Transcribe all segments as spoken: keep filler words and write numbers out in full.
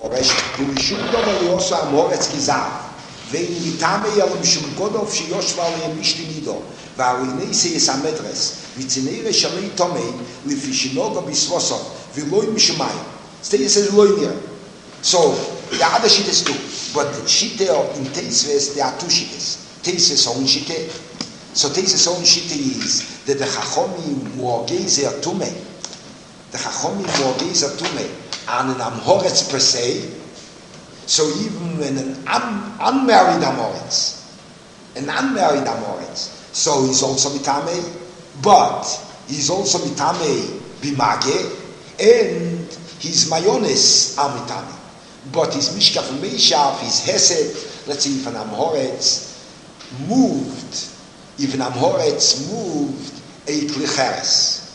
ומשום דבר לא עושה המורץ גזר, ואין מטעמי אלו משום גודל שיושב עליהם משתי נידו, והריני סייס המדרס, וצנרא שלי תומי, לפי שנוגו בסבוסו, ולא משמיים. Stay says loy. So the other shit is too, but shite in Teisves there are two shites. Teisves own shite. So Teisves own shite is that the Chachomim muagezer tume. The Chachomim muagezer tume and an amhoretz per se. So even when an un- unmarried amoretz, an unmarried amoretz, so he's also mitame, but he's also mitame bimage, and his mayones are mitame. But his mishkaf and meishav, his hesed, let's say if an amhoretz moved, if an amhoretz moved a klicheres,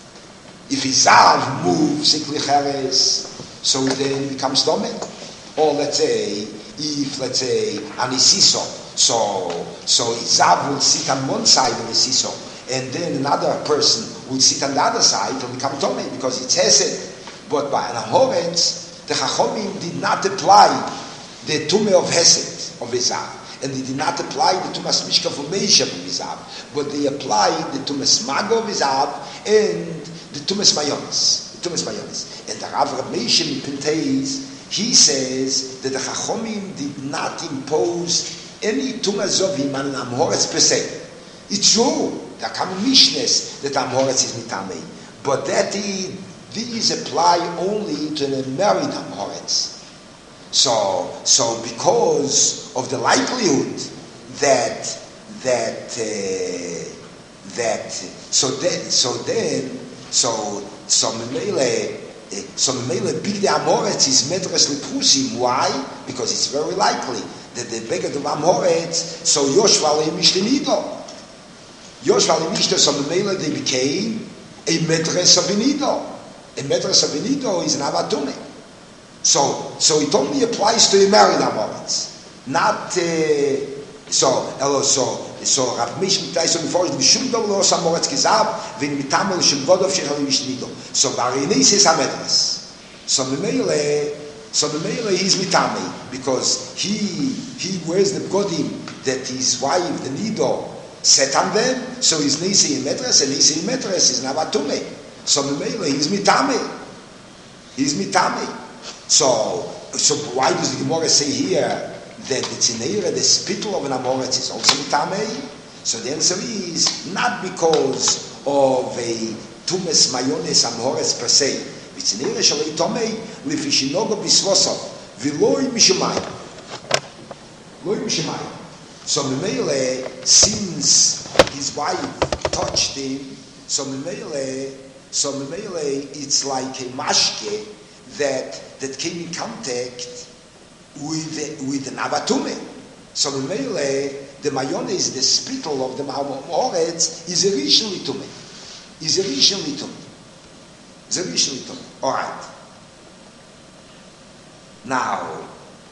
if his zav moves a klicheres, so then it becomes domen. Or let's say, if let's say an isiso, so so zav will sit on one side of the isiso, and then another person will sit on the other side, it will become domen because it's hesed. But by an amhoretz, the Chachomim did not apply the Tumah of Hesed, of Ezav, and they did not apply the Tumas Mishkaf of Meishav of Ezav, but they applied the Tumas Mago of Ezav and the Tumas Mayonis, the Tumas Mayonis. And the Rav Rab Meishav in Penteis, he says that the Chachomim did not impose any Tumas Zovim on an Amhoretz per se. It's true, there come Mishnes that Amhoretz is Mitamei, but that is these apply only to the married Amhoretz. So, so because of the likelihood that that uh, that so then so then so so memele so memele big the Amhoretz is medres leprusim. Why? Because it's very likely that the bigger the Amhoretz, so Yoshua lemishtenido. Yoshua lemishte, so memele they became a medres of inido. A medres of inido is an avatume. So, so it only applies to a married Amoritz, not uh, so. So, so Rav Meishav Mitayis on before the Mishum Dov Lo Amoritz Kizav Vin Mitamel Shem Godov Shechali Mishnido. So Barinis is a medres. So Memele, so Memele he's mitame because he he wears the godim that his wife the nido set on them. So he's nisi in medres and nisi in medres is an avatume. So Memele he's mitame. He's mitame. So, so why does the Gemara say here that the Tzineira, the spittle of an Amoretz, is also Mitamei? So the answer is not because of a Tumes Mayones Amoretz per se. Tzineira Shalei Tomei, Lefishinogo Bisvosov, Viloi Mishimai. Loi Mishimai. So Memele, since his wife touched him, so Memele, so Memele, it's like a mashke that that came in contact with with an avatume. So Memele, the mayone is the spittle of the Amoretz is originally tume. Is originally tume. Is originally tume. All right. Now,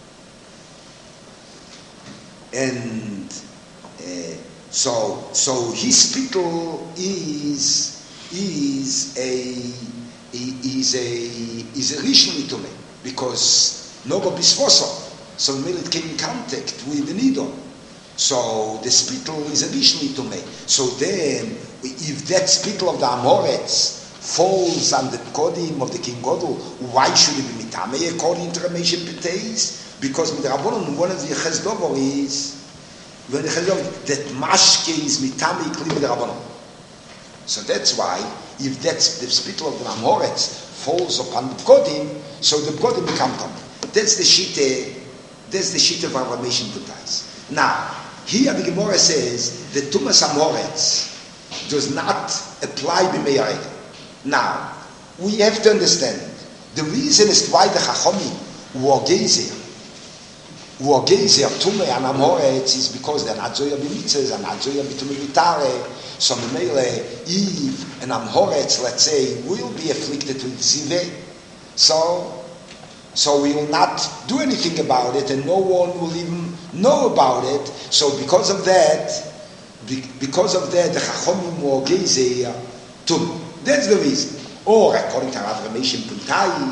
and uh, so so his spittle is is a is a is originally to me because Nogo Bisfoso, so it came in contact with the needle. So the spittle is originally to me. So then, if that spittle of the Amoretz falls on the Kodim of the King Godel, why should it be Mitame according to Ramesha Peteis? Because with the Rabbanon, one of the Chesdover is when the Chesdover that Mashke is Mitame Kli with the Rabbanon. So that's why, if that's the spittle of the Amoretz falls upon the Kodim, so the Kodim become Tom. That's the Shite, that's the Shite of our Ramesha Peteis. Now, here the Gemara says that Tumas Amoretz does not apply b'meyareg. Now, we have to understand the reason as to why the Chachomim were gezer, were gezer Tumei and Amoretz is because they're not zoya b'mitzvahs and not zoya b'tumei vitare. So Memele, if an Amoretz, let's say, will be afflicted with zive, so so we will not do anything about it, and no one will even know about it. So because of that, because of that, the Chachomim were gezer Tumei. That's the reason. Or according to Rav Ramesh in Puntais,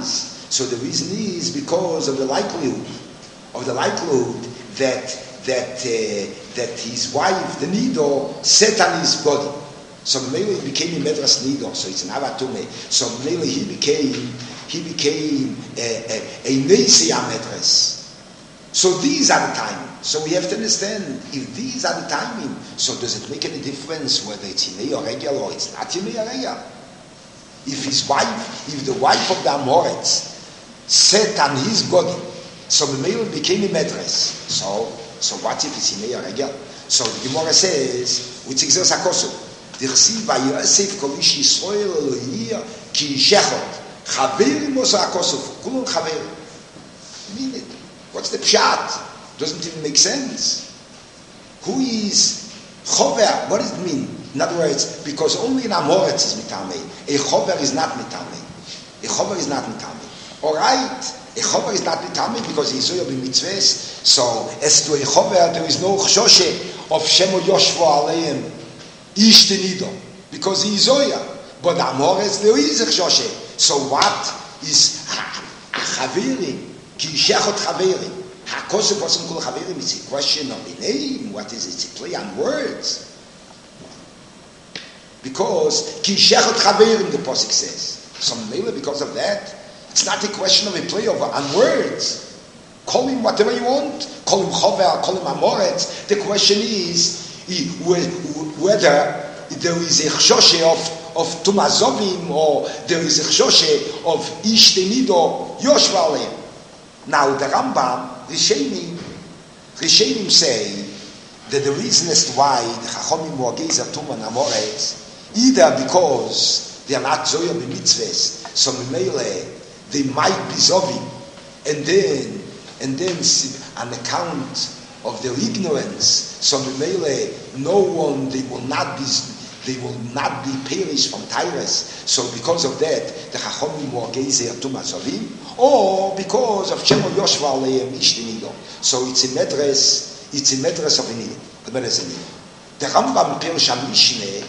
So the reason is because of the likelihood, of the likelihood that that uh, that his wife, the Nido, sat on his body. So Mele became a Medras Nido, so it's an Avatume. So Mele he became he became a, a, a Nesia Medras. So these are the timing. So we have to understand, if these are the timing, so does it make any difference whether it's Yimei or Regel or it's not Yimei or Regel? If his wife, if the wife of the Amoretz sat on his body, so the male became a Medras. So, so what if it's Yimei or Regel? So the Gemara says, which exerts Akosu, Dirsi vayosef kol ish Yisrael Elohiyah ki yishechot chaverim osa Akosu kulon chaverim. Mean it. What's the pshat? Doesn't even make sense. Who is chover? What does it mean? In other words, because only in Amoretz is mitamei. A chover is not mitamei. A chover is not mitamei. All right, a chover is not mitamei because he is zoya b'mitzvahs. So as to a chover, there is no chshoshe of shemo yoshvo aleim ish tenido because he is zoya. But Amoretz there is a chshoshe. So what is chaveri? Ki yishechot chaveri. Hakosef wasn't called Chaverim, it's a question of the name. What is it? It's a play on words. Because Ki Shechot Chaverim, the Pasuk says. So maybe because of that, it's not a question of a play over on words. Call him whatever you want. Call him Chover, call him Amoretz. The question is whether there is a chshoshe of, of Tumazovim or there is a chshoshe of Ishtenido Yoshvalim. Now the Rambam, Rishonim, Rishonim say that the reason as to why the Chachomim were Gezer Tum and Amoretz, either because they are not Zoya b'mitzvahs, so Mimele they might be Zovim, and then and then on account of their ignorance, so Mimele no one they will not be they will not be perished from Tyrus. So because of that, the Chachomim were Gezer Tum Azovim, or because of Shemo Yoshva Aleim Ishtenido. So it's a medres, it's a medres of a Nido. The Rambam Pirush HaMishneh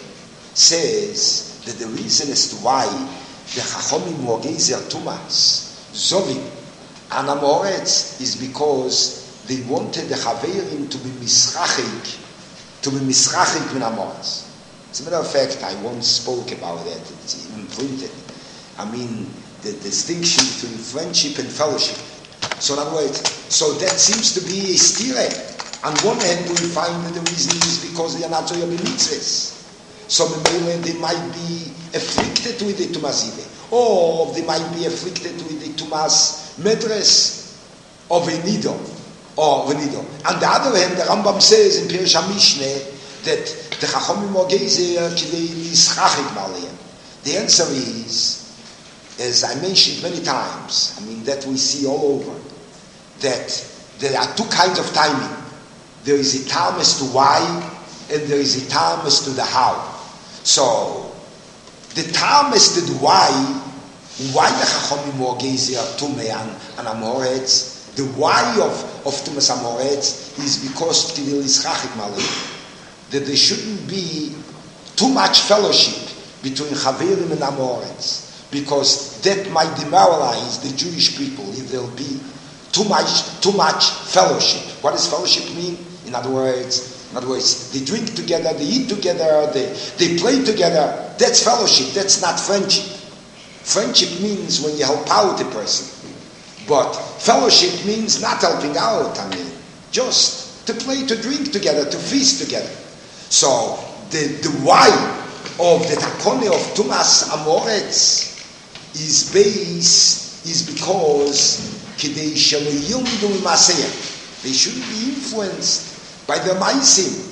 says that the reason as to why the Chachomim were Gezer Tumas, Zovim, and Amoretz is because they wanted the Chaverim to be Misrachik, to be Misrachik min Amoretz. As a matter of fact, I once spoke about that. It's even printed. I mean, the distinction between friendship and fellowship. So in other words, so that seems to be a stire. On one hand, we find that the reason is because they are not Zoya b'mitzvahs. So they might be afflicted with the Tumas Ive, or they might be afflicted with the Tumas Medres of a Nido, or a Nido. On the other hand, the Rambam says in Pirush HaMishneh that the Chachomim are Gezer Kidei Nischachik B'aleim. The answer is, as I mentioned many times, I mean that we see all over, that there are two kinds of timing. There is a time as to why, and there is a time as to the how. So, the time as to the why, why the Chachomim were Gezer Tumei and, and Amoretz, the why of, of Tumas Amoretz is because Kidei Nischachik B'aleim. That there shouldn't be too much fellowship between Chaverim and Amoretz, because that might demoralize the Jewish people if there'll be too much too much fellowship. What does fellowship mean? In other words, in other words, they drink together, they eat together, they, they play together. That's fellowship, that's not friendship. Friendship means when you help out a person. But fellowship means not helping out, I mean, just to play, to drink together, to feast together. So the, the why of the takone of Tumas Amoretz is based is because kidei shelo yildu imaseyah. They shouldn't be influenced by the maisim.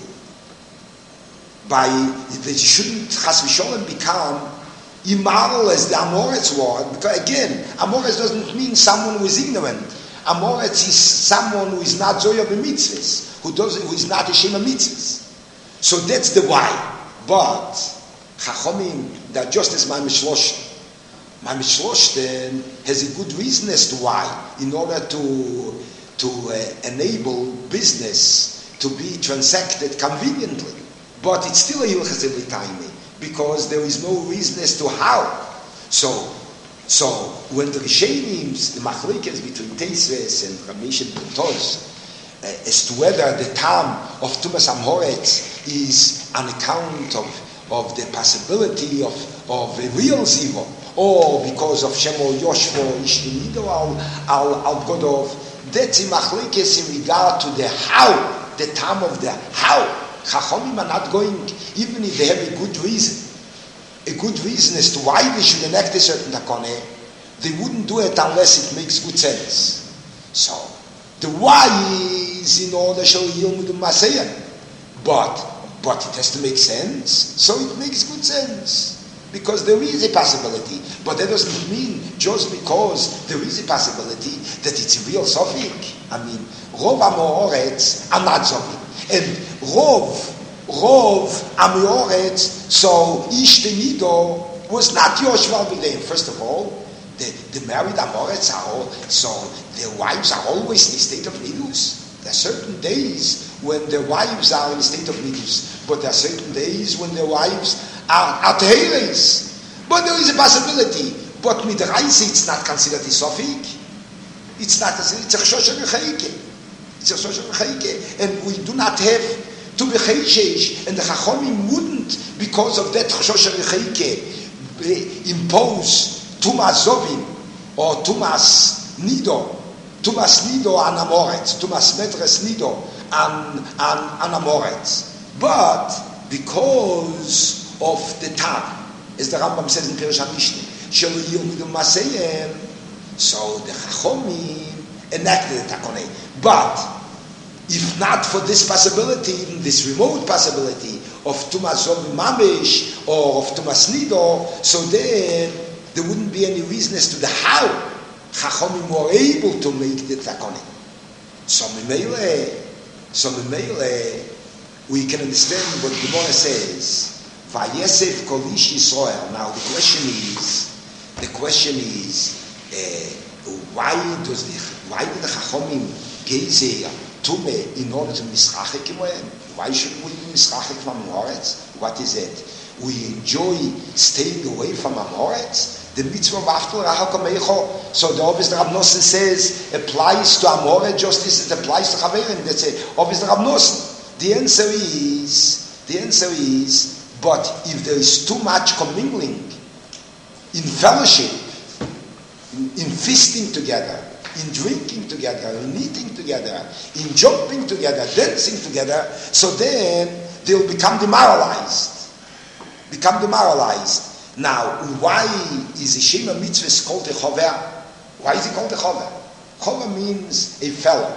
By they shouldn't chas v'sholem become immoral as the Amoretz were. Because again, Amoretz doesn't mean someone who is ignorant. Amoretz is someone who is not zoya b'mitzvahs, who does who is not a shema mitzvahs. So that's the why. But Chachomim, they're just as my Mishloshten. My Mishloshten has a good reason as to why, in order to to uh, enable business to be transacted conveniently. But it's still a Hilchas Evitaymi, because there is no reason as to how. So So when the Rishonim, the machlokes between Tosfos and Ramesh and Toz, uh, as to whether the time of Tumas Amoretz is an account of, of the possibility of, of a real ziva, or because of Shemo Yoshvo Ishtinido al al al Godov, that's a machlokes in regard to the how, the time of the how. Chachamim are not going, even if they have a good reason, a good reason as to why they should enact a certain takone, they wouldn't do it unless it makes good sense. So, the why is in order to yield the Masayah, but but it has to make sense, so it makes good sense. Because there is a possibility, but that doesn't mean just because there is a possibility that it's a real Sofik. I mean, Rov Amoretz are not Sofik. And Rov, Rov Amoretz, so Ishtenido was not Yoshval B'leim. First of all, the, the married Amoretz are all, so their wives are always in a state of nidus. There are certain days when their wives are in a state of nidus, but there are certain days when their wives are at Teres. But there is a possibility. But Midraisa, it's not considered a Sofik. It's not, it's a Choshen Rechaike. It's a Choshen Rechaike. And we do not have to be Cheishesh. And the Chachomim wouldn't, because of that Choshen Rechaike, impose Tumas Zovim or Tumas Nido. Tumas Nido an Amoretz. Tumas Metres Nido an, an, an Amoretz. But because of the time, as the Rambam says in Pirush HaMishneh, Shelo Yilmidu Maseyem, so the Chachomim enacted the Takonei. But if not for this possibility, even this remote possibility of Tumas Zov Mamish or of Tumas Nido, so then there wouldn't be any reason as to the how Chachomim were able to make the Takonei. So Mimele, so Mimele, we can understand what the Gemara says. Vayesef Kol Ish Yisrael. Now the question is, the question is, uh, why does the why do the Chachomim gaze tume in order to mischachekimoem? Why should we be mischachek from Amoretz? What is it? We enjoy staying away from Amoretz. The mitzvah of After Rahakamecho. So the obvious Rav Nosson says applies to Amoretz just as it applies to Chaverim. That's it. Obvious Rav Nosson. The answer is, the answer is. But if there is too much commingling in fellowship, in, in feasting together, in drinking together, in eating together, in jumping together, dancing together, so then they'll become demoralized. Become demoralized. Now, why is a Shema Mitzvah called a Chover? Why is it called a Chover? Chover means a fellow.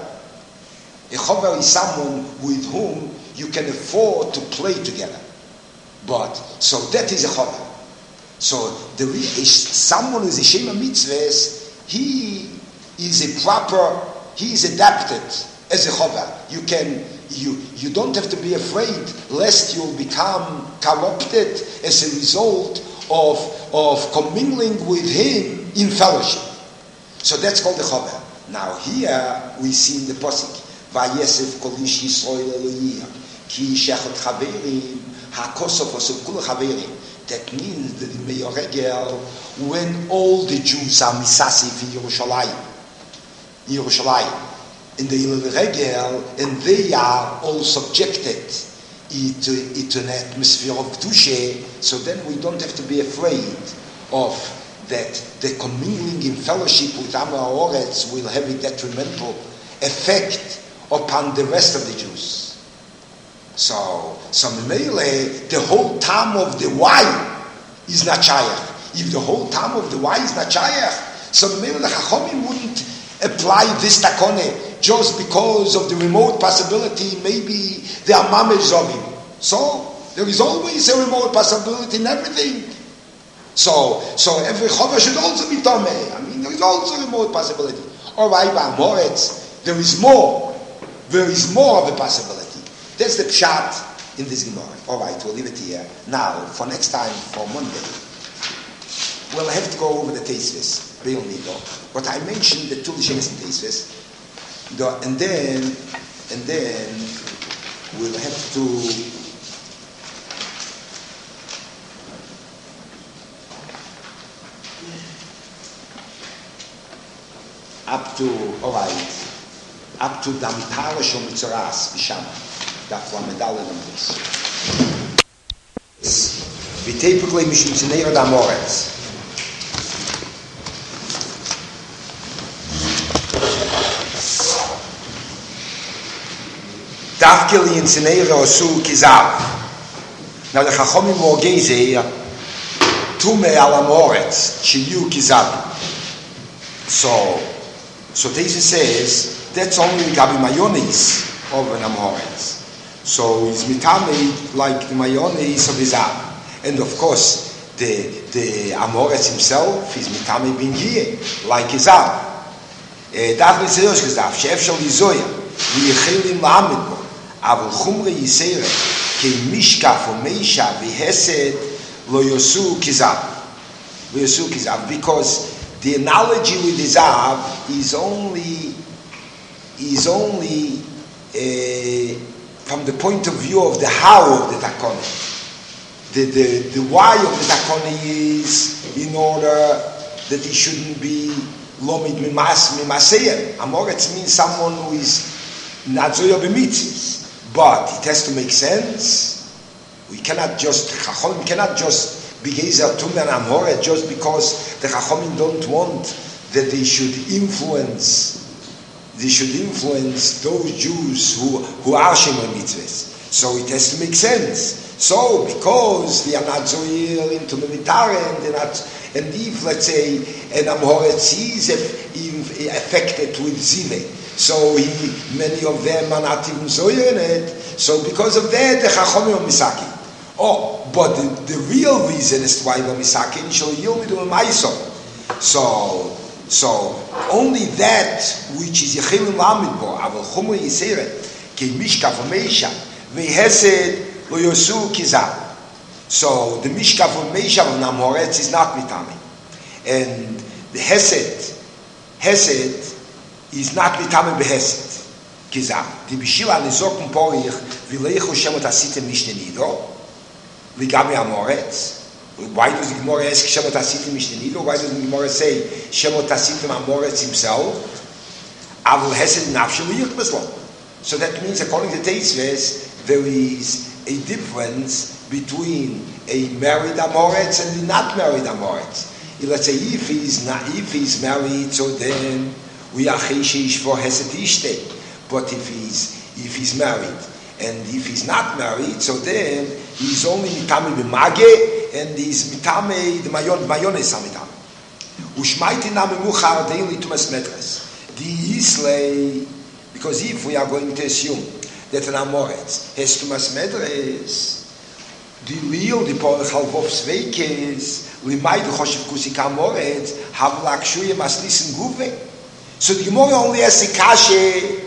A Chover is someone with whom you can afford to play together. But, so that is a chover. So, there is someone who is a Shema Mitzvahs, he is a proper, he is adapted as a chover. You can, you, you don't have to be afraid lest you'll become corrupted as a result of, of commingling with him in fellowship. So that's called a chover. Now here we see in the Pasuk, Vayesef Kol Ish Yisrael Elohim, Ki Shechet Chaverim, HaKosov Osukul Chaverim. That means that in Meyoregel, when all the Jews are Misasif in Yerushalayim, in Yerushalayim, in the Meyoregel, and they are all subjected to, to an atmosphere of Kedusha, so then we don't have to be afraid of that the commingling in fellowship with Am HaOretz will have a detrimental effect upon the rest of the Jews. So, so Mimele, the whole time of the why is not Shayach. If the whole time of the why is not Shayach, so Mimele the Chachomim wouldn't apply this takone just because of the remote possibility maybe they are mamish zovim. So there is always a remote possibility in everything. So, so every chover should also be tomei. I mean, there is also a remote possibility. All right, by Amoretz, there is more. There is more of a possibility. That's the pshat in this Gemara. All right, we'll leave it here. Now, for next time, for Monday, we'll have to go over the Tosfos, real Nido. But I mentioned the two Lishemes in Tosfos, and then, and then we'll have to. up to, all right, up to Damtara Shom Mitzoras, Bisham. That's one medal in this. We typically Mishim Tzeneira Damoretz. Dafkeli in Tzeneira Osu Kizav. Now the Chachomim Morgeze, Tume Ala Moretz, Shiyu Kizav. So, so Teisa says, that's only Gabi Mayonis of an Amoretz. So it's mitame like the mayonis of his ab. And of course, the the Amoretz himself is mitame bingie, like his ab. That is serious gesagt, chef shall izoya, we khilim lamed bo, aber khumre yisere, ke mishka for meisha vehesed lo yosu kizab. Lo yosu kizab, because the analogy with his ab is only is only uh, from the point of view of the how of the takoni. The, the, the why of the takoni is in order that he shouldn't be lomid mimas mimaseyem. Amoretz means someone who is not zoya b'mitzvahs, but it has to make sense. We cannot just chachomim cannot just be gezer tum and amoretz just because the chachomim don't want that they should influence. They should influence those Jews who, who are Shema Mitzvahs. So it has to make sense. So, because they are not Zohir into the Mitare, and they're not, and if, let's say, an Amoretz is affected with Zive, so he, many of them are not even Zohir in it, so because of that, the Chachomim are Misaki. Oh, but the, the real reason is why they're Misaki, and shall yield to a Maiso. So, So only that which is Yechilim Lamid Bo, Aval Chumra Yiseret, Ke Mishka for Meisha, Vehesed Lo Yosu Kizah. So the Mishka for Meisha of Amoretz is not Mitami. And the Hesed, Hesed is not Mitami Behesed. Kizah. Die Bishila Nizok Porich, Vileichu Shemot Asitem Mishne Nido, Ligami Amoretz. Why does the Gemara ask Shemot Asitim Mishnenido? Why does the Gemara say Shemot Asitim Amoretz himself? Avul Hesed Nafshel Yichbeslo. So that means, according to Teisves, there is a difference between a married Amoretz and a not married Amoretz. Let's say if he's not, if he's married, so then we are Cheshish for Hesed Ishte. But if he's if he's married and if he's not married, so then he's only mitame b'mage. And is mitame the mayon mayones mitame. Ushmaiti name muchar daily to mesmetres. The islay, because if we are going to assume that an amoretz has to mesmetres, the real the por halvov sveikes limay the choshev kusik amoretz have lakshuye mas listen guve. So the Gemara only has a kashe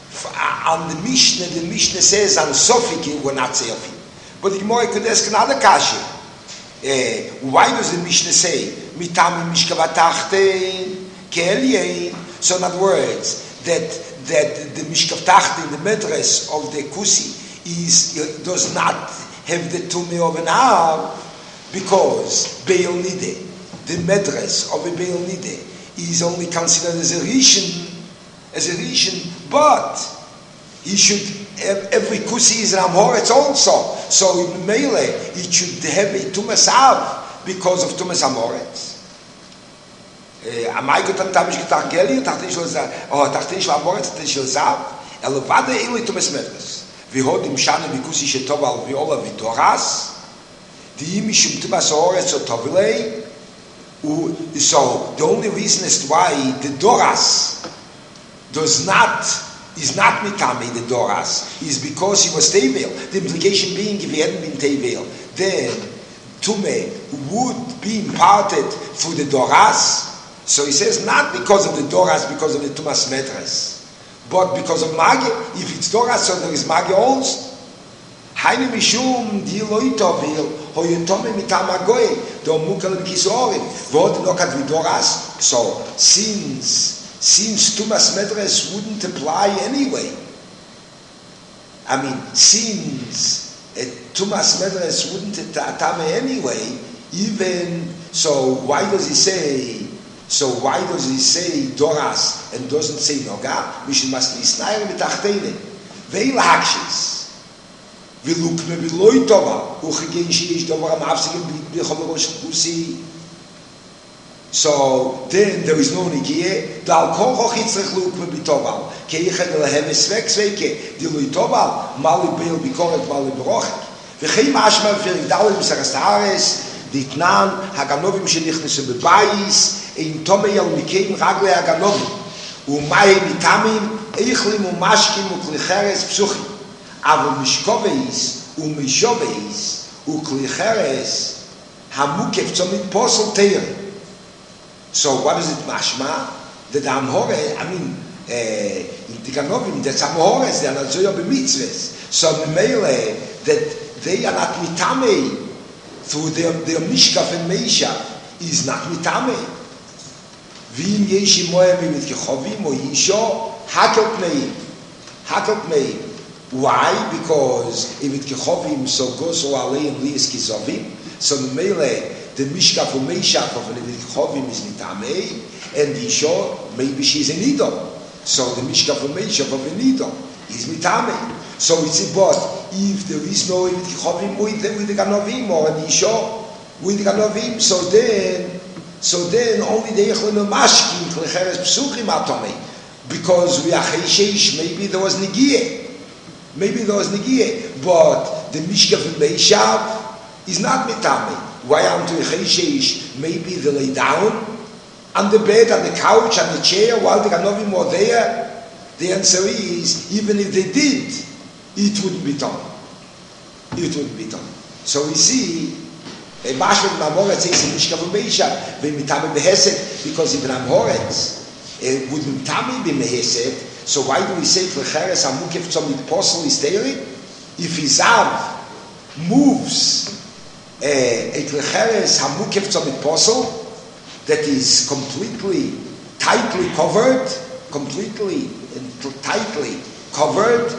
on the Mishnah. The Mishnah says on Sofiki we're not saying, but the Gemara could ask another kashe. Uh, why does the Mishnah say mitam mishkavatachten kelyein? So in other words, that that the mishkavatachten, the medres of the kusi, is uh, does not have the tummy of an av, because beil nide, the medres of a beil nide, is only considered as a rishon, as a rishon, but he should. Every kusi is an amoretz also. So in Mele, it should have a tumas av because of tumas amoretz. Amai gotam tamish getach geli, tachtin shel zav, oh, tachtin shel amoretz, tachtin shel zav, elevade ili tumas medres. V'hodim shana bikusi shetov al viola v'toras, di mishum tumas amoretz o tovilei. So the only reason as to why the doras does not is not mitame the doras is because he was tevel. The implication being, if he hadn't been tevel, then tume would be imparted through the doras. So he says not because of the doras, because of the tumas metres, but because of magi. If it's doras, so there is magi also. Haine mishum di loitovel hoyentome mitamagoy do mukal b'kisorim v'od nokat v'doras. So since Since Tumas Medres wouldn't apply anyway. I mean, since uh, Tumas Medres wouldn't atame anyway, even so, why does he say So why does he say Doras and doesn't say Noga? Mishum Masnisnair Mitachtene. Veil Hakshis. Vilukme Viloi Tova. Uchigen Shish Dovar Mavsigim Bichomerosh Kusi. So then there is no Nigie. Dal Kocho Hitzrech Lukme Bitoval. Keichen Lehem Svek Sveke. Diloi Toval. Mali Beil Bikoret Mali Berochik. Vechim Ashma Firik Dalim Sarastares. Ditnan Haganovim Shenichnesu Bebais. In Tomeyel Mikem Ragle Haganovim. Umay Mitamim. Eichlim Umashkim Uklicheres Psuchim. Avo Mishkoveis. Umishoveis. Uklicheres. Hamukef Tzomit Posel Teir. So what is it mashma? The Amhore, I mean, in the Ganovim, that's Amhores, they are not Zoya b'mitzvahs. So Mele, that they are not mitame through their, their mishkaf and meisha is not mitame. V'im yeshi moemi with kechovim or yisho, hakel pneim. Hakel pneim. Why? Because if it kechovim, so goes so alei and lias kizovim. So Mele, the mishkaf or meishaf of the chovim is mitamei, and the isha maybe she's an idol. So the mishkaf or meishaf of an idol is mitamei. So it's about if there is no chovim with the, with the ganovim or an isha with the ganovim, so then so then only the echlon mashkin klecheres psuchim atomei, because we are cheishish, maybe there was nigie, maybe there was nigie, but the mishkaf or meishaf is not mitamei. Why aren't we cheishish? Maybe they lay down on the bed, on the couch, on the chair, while the Ganovim were there. The answer is, even if they did, it wouldn't be done. It wouldn't be done. So we see, a Mashvet Mamoretz says in Mishkav U'Meisha, V'mitame Behesed, because if Mamoretz would mitame be Behesed, so why do we say Klecheres Hamukef Tzomit Posel is daily? If his Av moves a Klecheres Hamukef Tzomit Posel that is completely tightly covered, completely and tightly covered,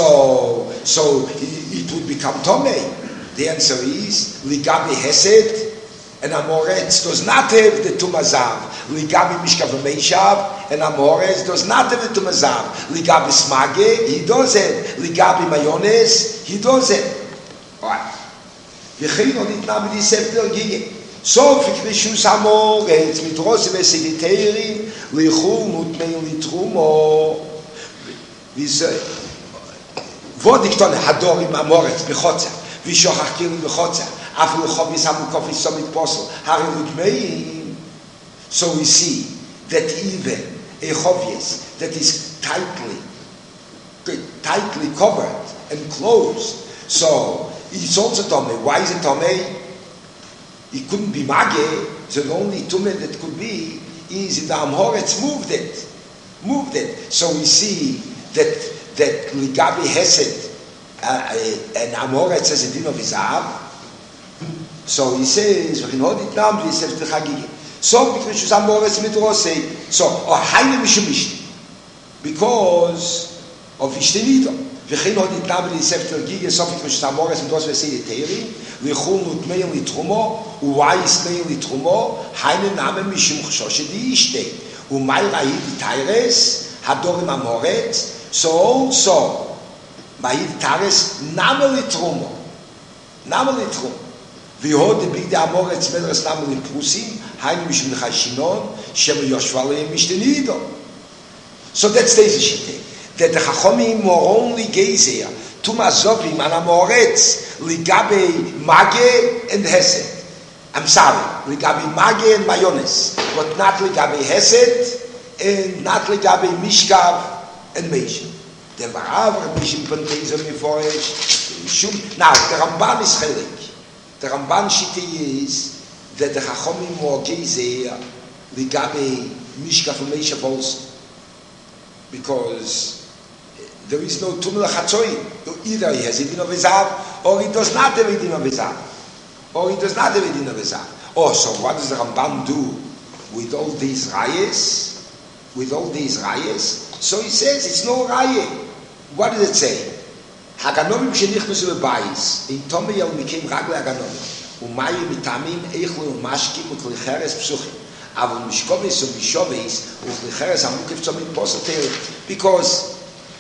so so it would become Tomei. The answer is Ligabi Hesed, and Amoretz does not have the Tumazav. Ligabi Mishkav Meishav, and Amoretz does not have the Tumazav. Ligabi Smage, he does it. Ligabi Mayones, he does it. All right. וכן עוד נתנה בלי ספר גיגה. סוף הקדישו סמורץ, מתרוס וסגיטרים, ליחור מותמי לתרומו. וזה, ועוד נקטון הדור עם המורץ בחוצה, ושוכח כאילו בחוצה, אף לחוב יסמו קופי סומית פוסל, הרי לגמיים. So we see that even a chovies that is tightly, tightly covered and closed, so it's also Tomei. Why is it Tomei? It couldn't be Mage, so the only Tomei that could be is if the Amhoretz moved it. Moved it. So we see that that Ligabi Hesed uh, and Amhoretz has a din of his Av. So he says, so because Amhoretz Midrosei, so or Haile Mishumishti, because of Ishtenido. וכן עוד נתנה בלי ספר גיגה סופית משתמורס מדוס ועשי יתרים לכול נותמי לתרומו ווייס מי לתרומו היינו נאמן משום חשוש די ישתה ומי ראית תיירס הדור עם המורץ so also ראית תיירס נאמן לתרומו נאמן לתרומו ויהוד בידי המורץ מדרס נאמן לפרוסים היינו משום נחשינון שם יושבה להם משתנידו so that stays the shite that the Chachomim were only gazer to Mazovim and Amoretz Ligabe Mage and Hesed. I'm sorry, Ligabe Mage and Mayones, but not Ligabe Hesed and not Ligabe Mishkav and Meisha. The Varav Mishim Pantezim Meforish. Now the Ramban is chelik. The Ramban shiti is that the Chachomim were gazer Ligabe Mishkav and Meisha also, because there is no tumul chatzoim. Either he has a din of Ezav, or he does not have a din of Ezav. Or he does not have a din of Ezav. Oh, so what does the Ramban do with all these rayas? With all these rayas? So he says it's no raya. What does it say? Haganovim shenichnusu bebayis. In Tomeyel mikem ragle haganovim. Umayim mitamim eichlu umashkim uklicheres psuchim. אבל משקובס ומשובס ובחרס המוקף tzomit posel because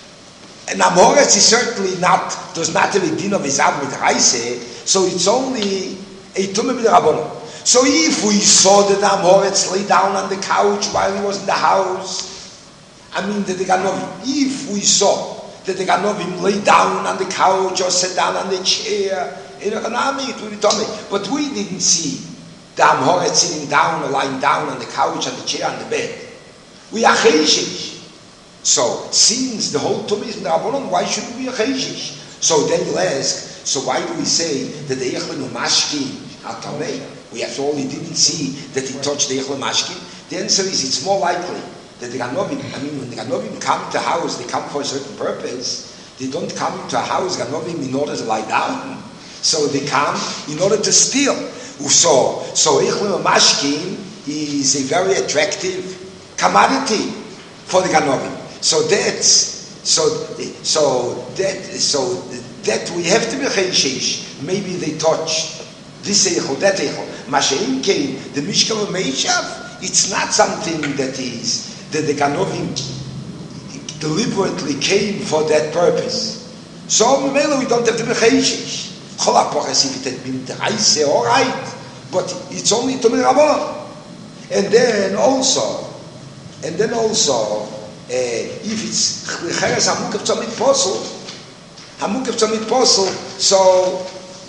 an amoretz is certainly not, does not have a din of Esav with Reise, so it's only a tumah b'derabbanan. So if we saw that the amoretz lay down on the couch while he was in the house, I mean that the Ganovim, if we saw that the Ganovim lay down on the couch or sat down on the chair, in a Ganami it would be tumah. But we didn't see the amoretz sitting down or lying down on the couch, on the chair, on the bed. We are cheishish. So, since the whole tumah is in the Rabbanon, why should we be a cheishish? So then you'll ask, so why do we say that the Echlin Umashki are Tomei? We after all, he didn't see that he touched the Echlin Umashki. The answer is, it's more likely that the Ganovim, I mean, when the Ganovim come to a house, they come for a certain purpose. They don't come to a house, Ganovim, in order to lie down. So they come in order to steal. So, so Echlin Umashki is a very attractive commodity for the Ganovim. So that's so so that so that we have to be cheishish. Maybe they touched this eichel, that eichel. Mashein came the Mishkan Meishav. It's not something that is that the Ganovim deliberately came for that purpose. So maybe we don't have to be cheishish. Cholapoches if it had been Reise, all right, but it's only tumah rabbanan. And then also, and then also. Uh, if it's cheres hamukaf tzomit posel, hamukaf tzomit posel, so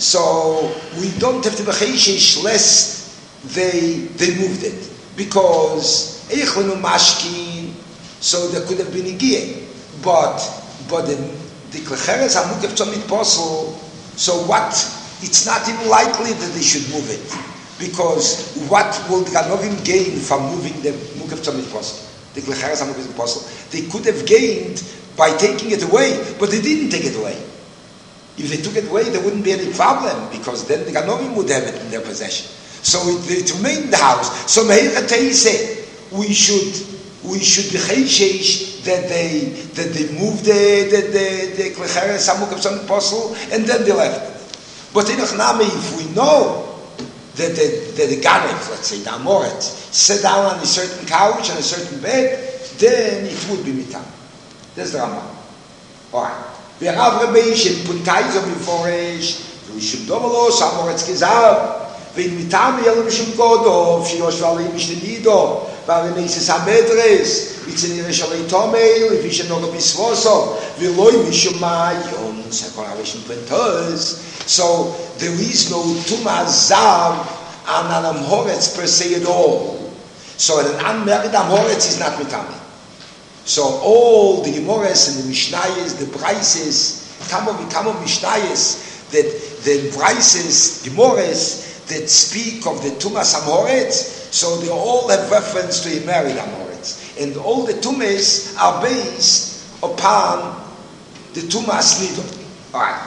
so we don't have to be cheishish lest they they moved it because eichlenu mashkin, so there could have been a gear, but but the the cheres hamukaf tzomit posel, so what? It's not even likely that they should move it because what will the Ganovim gain from moving the mukaf tzomit posel? The Klecheres Hamukaf tzomit posel. They could have gained by taking it away, but they didn't take it away. If they took it away, there wouldn't be any problem because then the Ganovim would have it in their possession. So it, it remained in the house. So Meir said we should we should be cheishish that they that they moved the the the, the Klecheres Hamukaf tzomit posel and then they left it. But in Achnami, if we know that the, the, the Ganev, let's say, the Amoret, sat down on a certain couch, on a certain bed, then it would be mitam. That's the Rambam. Alright. V'yarav Rebbeishim, Puntaizo Miforesh, V'yishim Dovelos, Amoretz Gezav, V'yin mitam Yel Mishim Godov, Shiyosh V'alei Mishtenido, V'arenesis HaMedres, V'yitzin Yeresh Alei Tomei, V'yishim Nogo Bisvoso, V'loi Mishum Ma'yon, Sekor Aveshim Pentos. So there is no Tumah Zav on an Amhoretz per se at all. So an unmarried Amhoretz is not Mitami. So all the Gemores and the Mishnayos, the Braises, Kamo Vikamo Mishnayos, that the Braises, Gemores, that speak of the Tumas Amhoretz, so they all have reference to a married Amhoretz. And all the Tumas are based upon the Tumas Nido. Alright.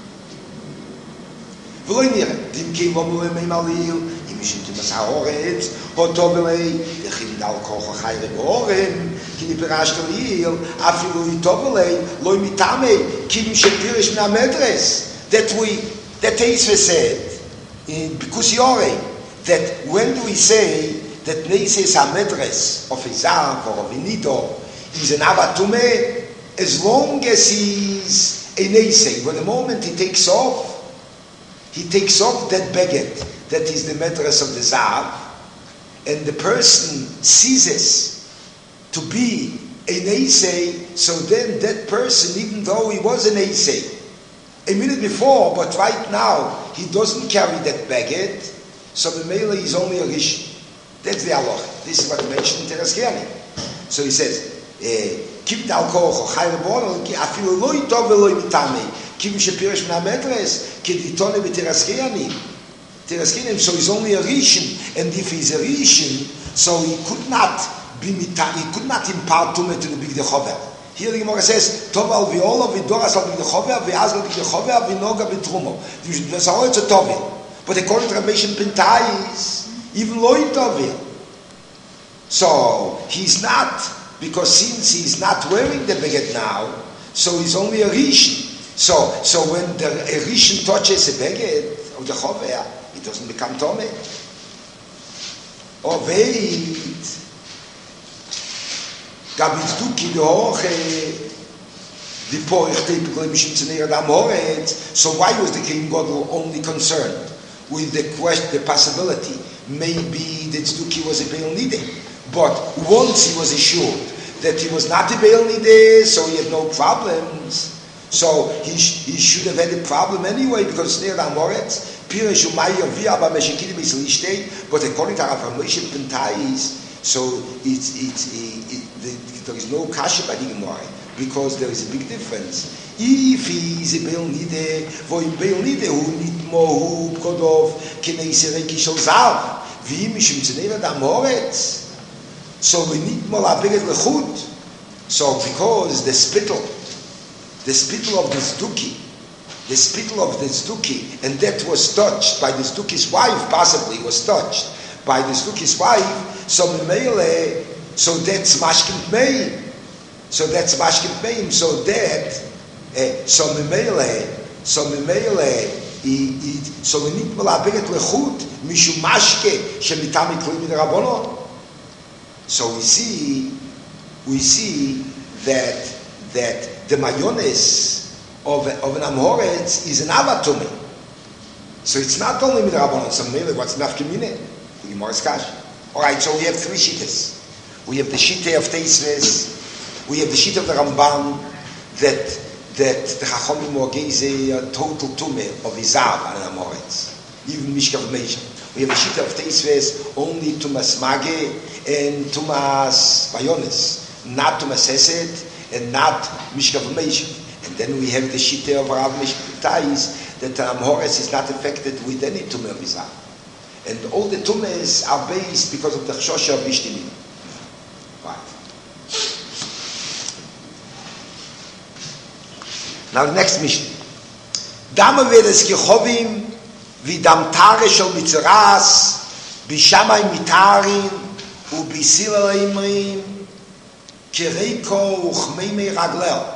ולא נראה, דמקים ומולים ממליל, אם יש תומס האורץ, הוטובלי, יחיד על כוח החי רגורם, כי נפרש כליל, אפילו יטובלי, לא מתאמי, כי אם שפירש מן המדרס, that we, that Teisve said, in Bikusiore, that when do we say that Neises HaMedres of Esav or of Inido is an Avatume, as long as he's a Neisei, when the moment he takes off, he takes off that baguette that is the mattress of the Zav, and the person ceases to be an Eisei, so then that person, even though he was an Eisei a minute before, but right now he doesn't carry that baguette, so the Mele is only a Rish. That's the halacha. This is what he mentioned in Teres Kiani. So he says, Kib dal koch, chayre bono, afilu lo yitov velo yimitame. Kim shepirish min ha-medres, keditone b'Teres Kiani. Teres Kiani, so he's only a Rishon, and if he's a Rishon, so he could not be mitame, he could not impart tume to the Big Dechover. Here the Gemara says, Tov al v'ola v'doras al Big Dechover, v'az al Big Dechover, v'noga b'trumo. There's always a Tovil. But according to Rabbi Shimon Pintais, even lo yitovil. So he's not, because since he's not wearing the baguette now, so he's only a Rishon. So, so when the a Rishon touches a baguette of the Chover, it doesn't become Tomei. או וeit gab es du ki hoche the poich typically mishim tzneir adam horetz. So why was the king Gadol only concerned with the question, the possibility maybe the tzduki was a Beil Nideh, but once he was assured that he was not a Beil Nideh, so he had no problems, so he, sh- he should have had a problem anyway, because tzneir adam horetz Pirish umayir via ba meshikidim is lishtei, but according to Rav Moshe Pentais, so it's it's it, it, it, there is no kasha by the Gemara, because there is a big difference. If he is a Beil Nideh, vo im Beil Nideh hu nit mo hu kodov kinei sereki shel zav, v'im mishum tzneir adam horetz, so we need more abiget lechut. So because the spittle, the spittle of the Zduki, the spittle of the Zduki, and that was touched by the Zduki's wife, possibly was touched by the Zduki's wife, so Mele, so that's Mashkin Meim, so that's Mashkin Meim, so that, uh, so Mele, so Mele, so we need to abiget lechut, mishu mashke, shemitami kli min rabbanon. So we see, we see that, that the mayones of, of an Amhoretz is an Avatumi. So it's not only with Rabbanon, so maybe what's nafkemine? The Gemara's Kash. Alright, so we have three shittas. We have the shitta of Teisves, we have the shitta of the Ramban, that that the Chachomim Morgeze a total tume of Izav and an Amhoretz, even Mishkav Meisha. We have the shitta of Teisves, only Tumas Mage and Tumas Bayones, not Tumas Hesed and not Mishkav Meisha. And then we have the Shittah of Rav Moshe Pentais that Amhoretz is not affected with any Tumah of Izav. And all the Tumahs are based because of the Chshosha of Ishtimim. Right. Now the next mission. Dam vedes kichovim vidam tare shel mitzeras bishamay mitarin ubisil imrim kireko uchmei raglel.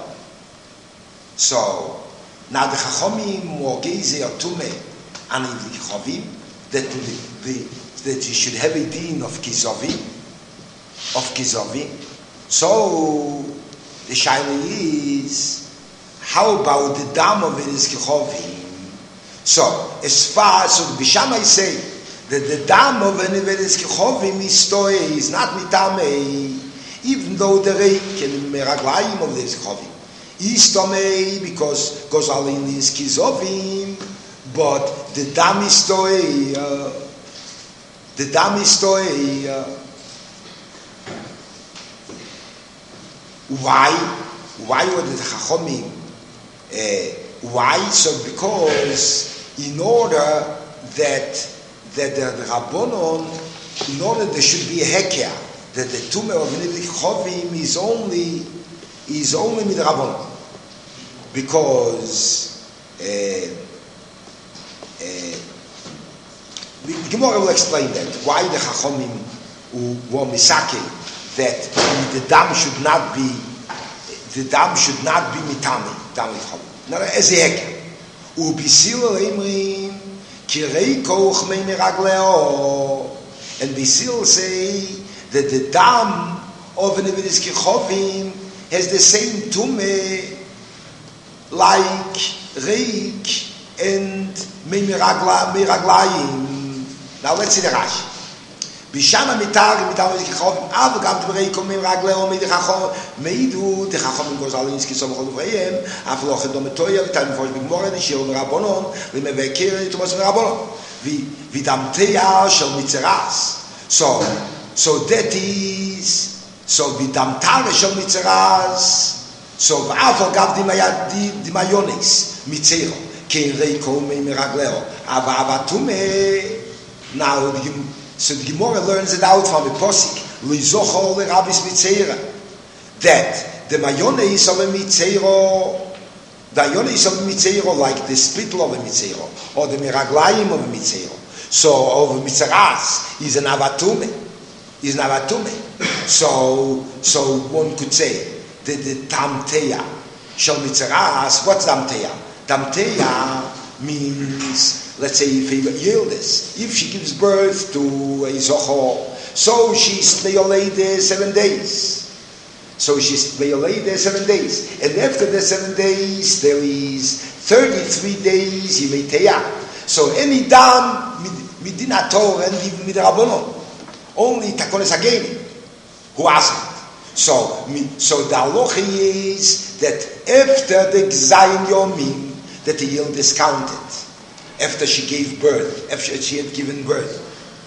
So now the Chachomim Morgeze or Tume and the Chavim that the, the that you should have a din of Kizovim, of Kizovim. So the shaila is, how about the dam of it is Kichovim? So as far as so the Bishamai say that the dam of it is Kichovim is toy is not mitame, even though the reik and meraglayim of this Kichovim. Istomei, because goes all in these kizovim, but the dam istoi, uh, the dam istoi, uh, why? Why were the Chachomim? Uh, why? So because in order that that the Rabbonon, in order there should be a heker, that the tumor of the Chovim is only is only with Rabbanon, because uh, uh, the Gemara will explain that why the Chachomim were misake that the dam should not be the dam should not be mitame dam mitchom. Now as a heker ubisil reimrim kirei koch mei meragleo, and bisil say that the dam of an evidis kichovim has the same tume like reik and meraglayim. Now let's see the Rashi. Bishama mitari mitari kichovim av gam tmerei kom meragleo medechachom meidu techachom gozalinski som choluvreim afloch dometoya vitam for bigmor the shel rabbonon lemevekir tumas rabbonon vi vidamteya shel mitzeras. So so that is so vidam tare shel mitzeras. So after gav di mayad di di mayones mitzero ke reiko me meragleo ava avatume. Now the, so the Gemara learns it out from the posik lizochol le rabbis mitzera that the mayones of a mitzero, the mayones of a mitzero like the spittle of a mitzero or the meraglayim of a mitzero. So of mitzeras is an avatume, is an avatume. So so one could say the, the tamteya shel mitzeras. What's tamteya? Tamteya means, let's say, if he yielded, if she gives birth to a zochor, So she's Meolei seven days. So she's Meolei seven days. And after the seven days, there is thirty-three days Yimeteya. So any dam, midina Torah and midrabanon. Only Takones Hageni, who asked. So, so the halacha is that after the Gzayin Yomim, that the yield is counted. After she gave birth, after she had given birth.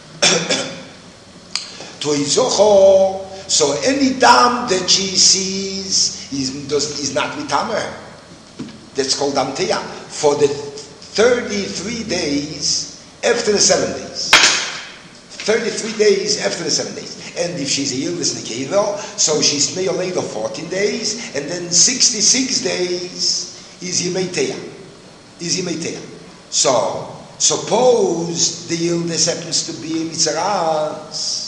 To Izocho, so any dam that she sees is, does, is not mitamer. That's called damteya. For the thirty-three days after the seven days. thirty-three days after the seven days. And if she's a Yildiz Nekevel, so she's Meolei the fourteen days, and then sixty-six days is Yimeteya. Is Yimeteya. So, suppose the Yildiz happens to be Mitzaras.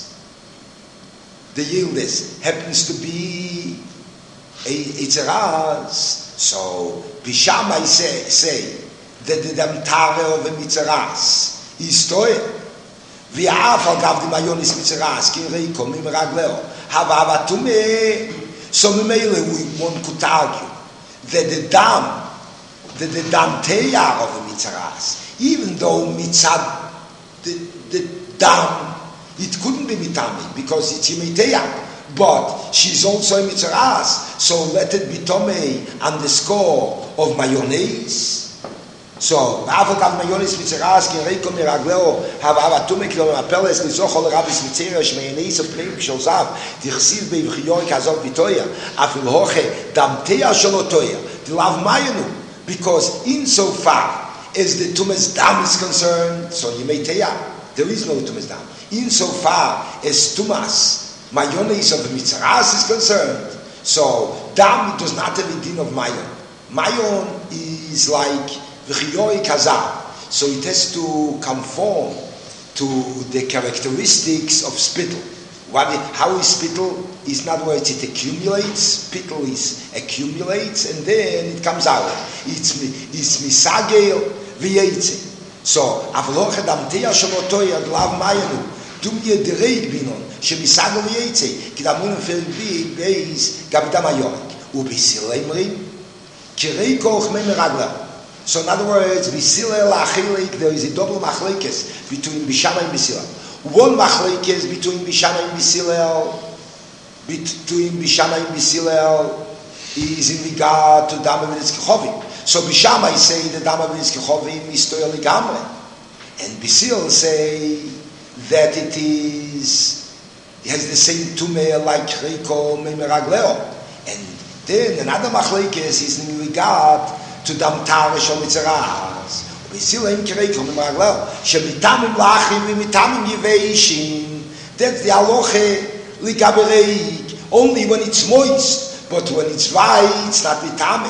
The Yildiz happens to be a Mitzaras. So, Bishamai say, say that the Damtare of a Mitzaras is Toya. ואף על גב דמיוניס מצרס, כי ריקו ממרגלו, הווה ותומה, so ממילא one could argue that the dam, that the dam teya of a mitzaras, even though mitzad, the, the dam, it couldn't be mitami, because it's imiteya, but she's also a mitzaras, so let it be tomei on the score of mayonnaise. So, after that mayonis mitzeras ki reiko miragleo have have to make your appeals ni so hol rabis mitzeras meines of prim shozav di khsil be vkhioy kazov bitoya afil hoche damteya sholotoya the love mayenu, because in so far as the tumas dam is concerned, so you may teya, there is no tumas dam. In so far as tumas mayonis of the mitzeras is concerned, so dam does not have a din of mayon. Mayon is like so it has to conform to the characteristics of spittle. What it, how is spittle? Is not where it accumulates. Spittle is accumulates and then it comes out. It's it's misagel v'yetze. So avloch damteya shlotoya glav mayenu dum ye dereg binon shemisagel v'yetze kidamun felbi beis gabda mayorek ubisilay kirei koch memeragla. So in other words, Bisila Lachilik, there is a double machlekes between Bishama and Bisila. One machlekes between Bishama and Bisila, between Bishama and Bisila is in regard to Dama V'Nitzkechovim. So Bishama is saying that Dama V'Nitzkechovim is Toya Ligamre. And Bisil say that it is, it has the same tumeh like Reiko Memeragleo. And then another machlekes is in regard to dam tare shel mitzaras. We see him kirei from the Maglel. Shemitamim lachim v'mitamim yiveishim. That's the halacha ligabereik. Only when it's moist, but when it's dry, it's not mitamim.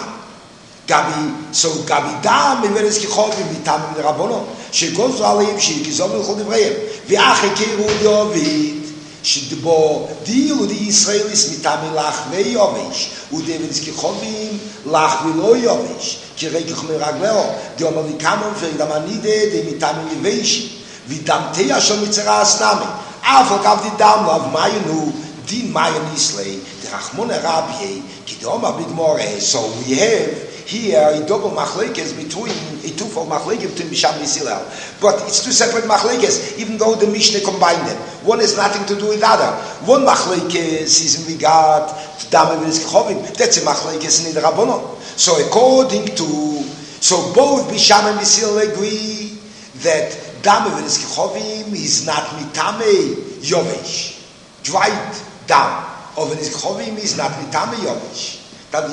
Gabi, so gabi dam iveres kichovim mitamim derabonon. Shegozu aleim shekizom l'chol devreim. V'ache keiru d'ovid. שדבו דיל די ישראליס מיטמי לך ויובש ודבנס כחובים לך ולא יובש כי רגע מרגלו די אומר לי כמה ודמנידה די מיטמי יבש ודמתיה של מצרה הסנמי אף אגב די דם לב מיינו דין מיין ישלי דרחמון הרבי כי די אומר בגמורה. So we have here a double machlekes between a twofold machlekes between Bisham and Yisrael, but it's two separate machlekes, even though the Mishnah combined them. One has nothing to do with the other. One machlekes is in regard to Dama V'Nitzkechovim. That's a machlekes in the Rabbanon. So according to, so both Bisham and Yisrael agree that Dama V'Nitzkechovim is not mitame yovesh. Dried dam of V'Nitzkechovim is not mitame yovesh. But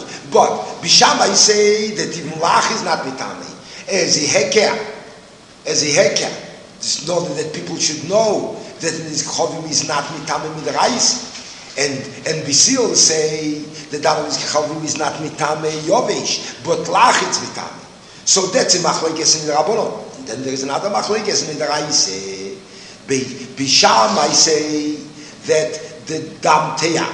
Bishamai say that even lach is not mitami. As a heker, as a heker, just know that people should know that this chovim is not mitami midrais. And and Bisil say that this chovim is not mitami yovesh, but lach it's mitami. So that's a machlekes in the Rabbanon. And then there is another machlekes in the Raise. Bishamai say that the dam teya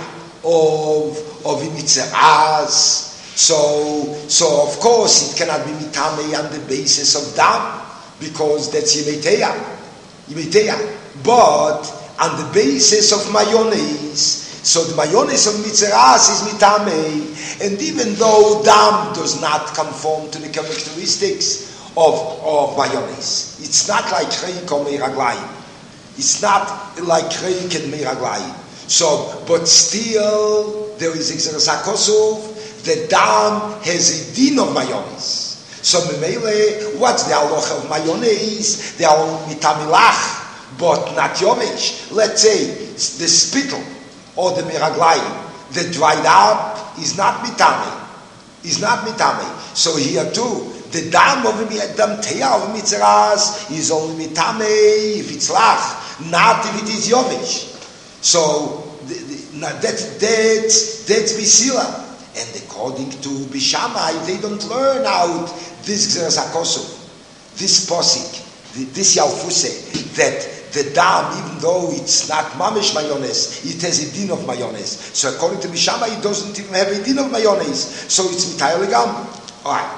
of of mitzeras. So, so of course it cannot be mitame on the basis of dam, because that's yimeteya, yimeteya. But on the basis of mayonnaise. So the mayonnaise of mitzeras is mitamei, and even though dam does not conform to the characteristics of, of mayonnaise, it's not like cheik or meiraglayim. It's not like cheik and meiraglayim. So, but still there is exeres hakosov. The dam has a din of mayonnaise. So memele, what's the halacha of mayonnaise? They are mitamilach, but not yomish. Let's say the spittle or the miraglayim, the dried up is not mitame, is not mitame. So here too, the dam of the dam teya of mitzeras is only mitame if it's lach, not if it is yomish. So the, the, that that that's bisila. And according to Bishamai, they don't learn out this Gzeres HaKosov, this posik, this Yalfuse, that the dam, even though it's not mamish mayonnaise, it has a din of mayonnaise. So according to Bishamai, it doesn't even have a din of mayonnaise. So it's mitayel legam. Alright.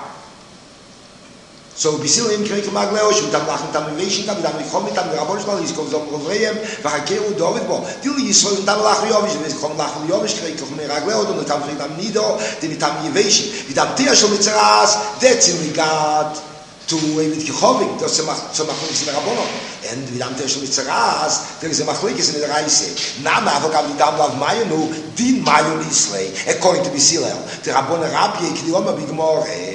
So bisila im kreik magleo, shim tam lach tam veishin tam tam khom tam rabon shmal is kozom kovreim, vahakeru david bo. Dil yisol tam lach yovish, mit khom lach yovish kreik khom magleo, und tam kreik tam nido, dem tam yevish, mit tam tia shel mitzeras, that's in regard to mit khovik, das ze macht zum machen in rabono. And mit tam tia shel mitzeras, there is a machlikes in der reise. Na ma avogam mit tam lav mayonu, din mayonu islay, according to bisila. Der rabon rabbi kidoma bigmor.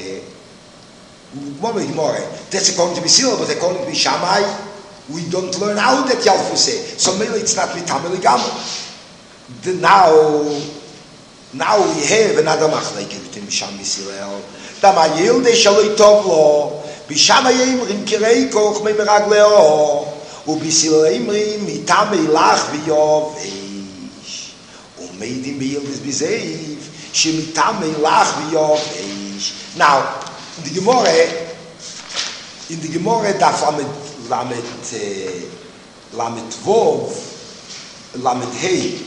That's according to Bisila, but according to Bishamai, we don't learn out that Yalfuse. So maybe it's not Mitamel Gam. Now, now we have another machleke between Bisham and Bisila. Tamayil de Shaloi Tovlo, Bishamai Imrim Kirei Koch Memeragleo, Ubisila Imrim Mitamei Lach Viyov Eish. Umeidim Biyildis Bizeiv, Shemitamei Lach Viyov Eish. Now, in the Gemara, in the Gemara, daf lamed lamed lamed vov lamed hey.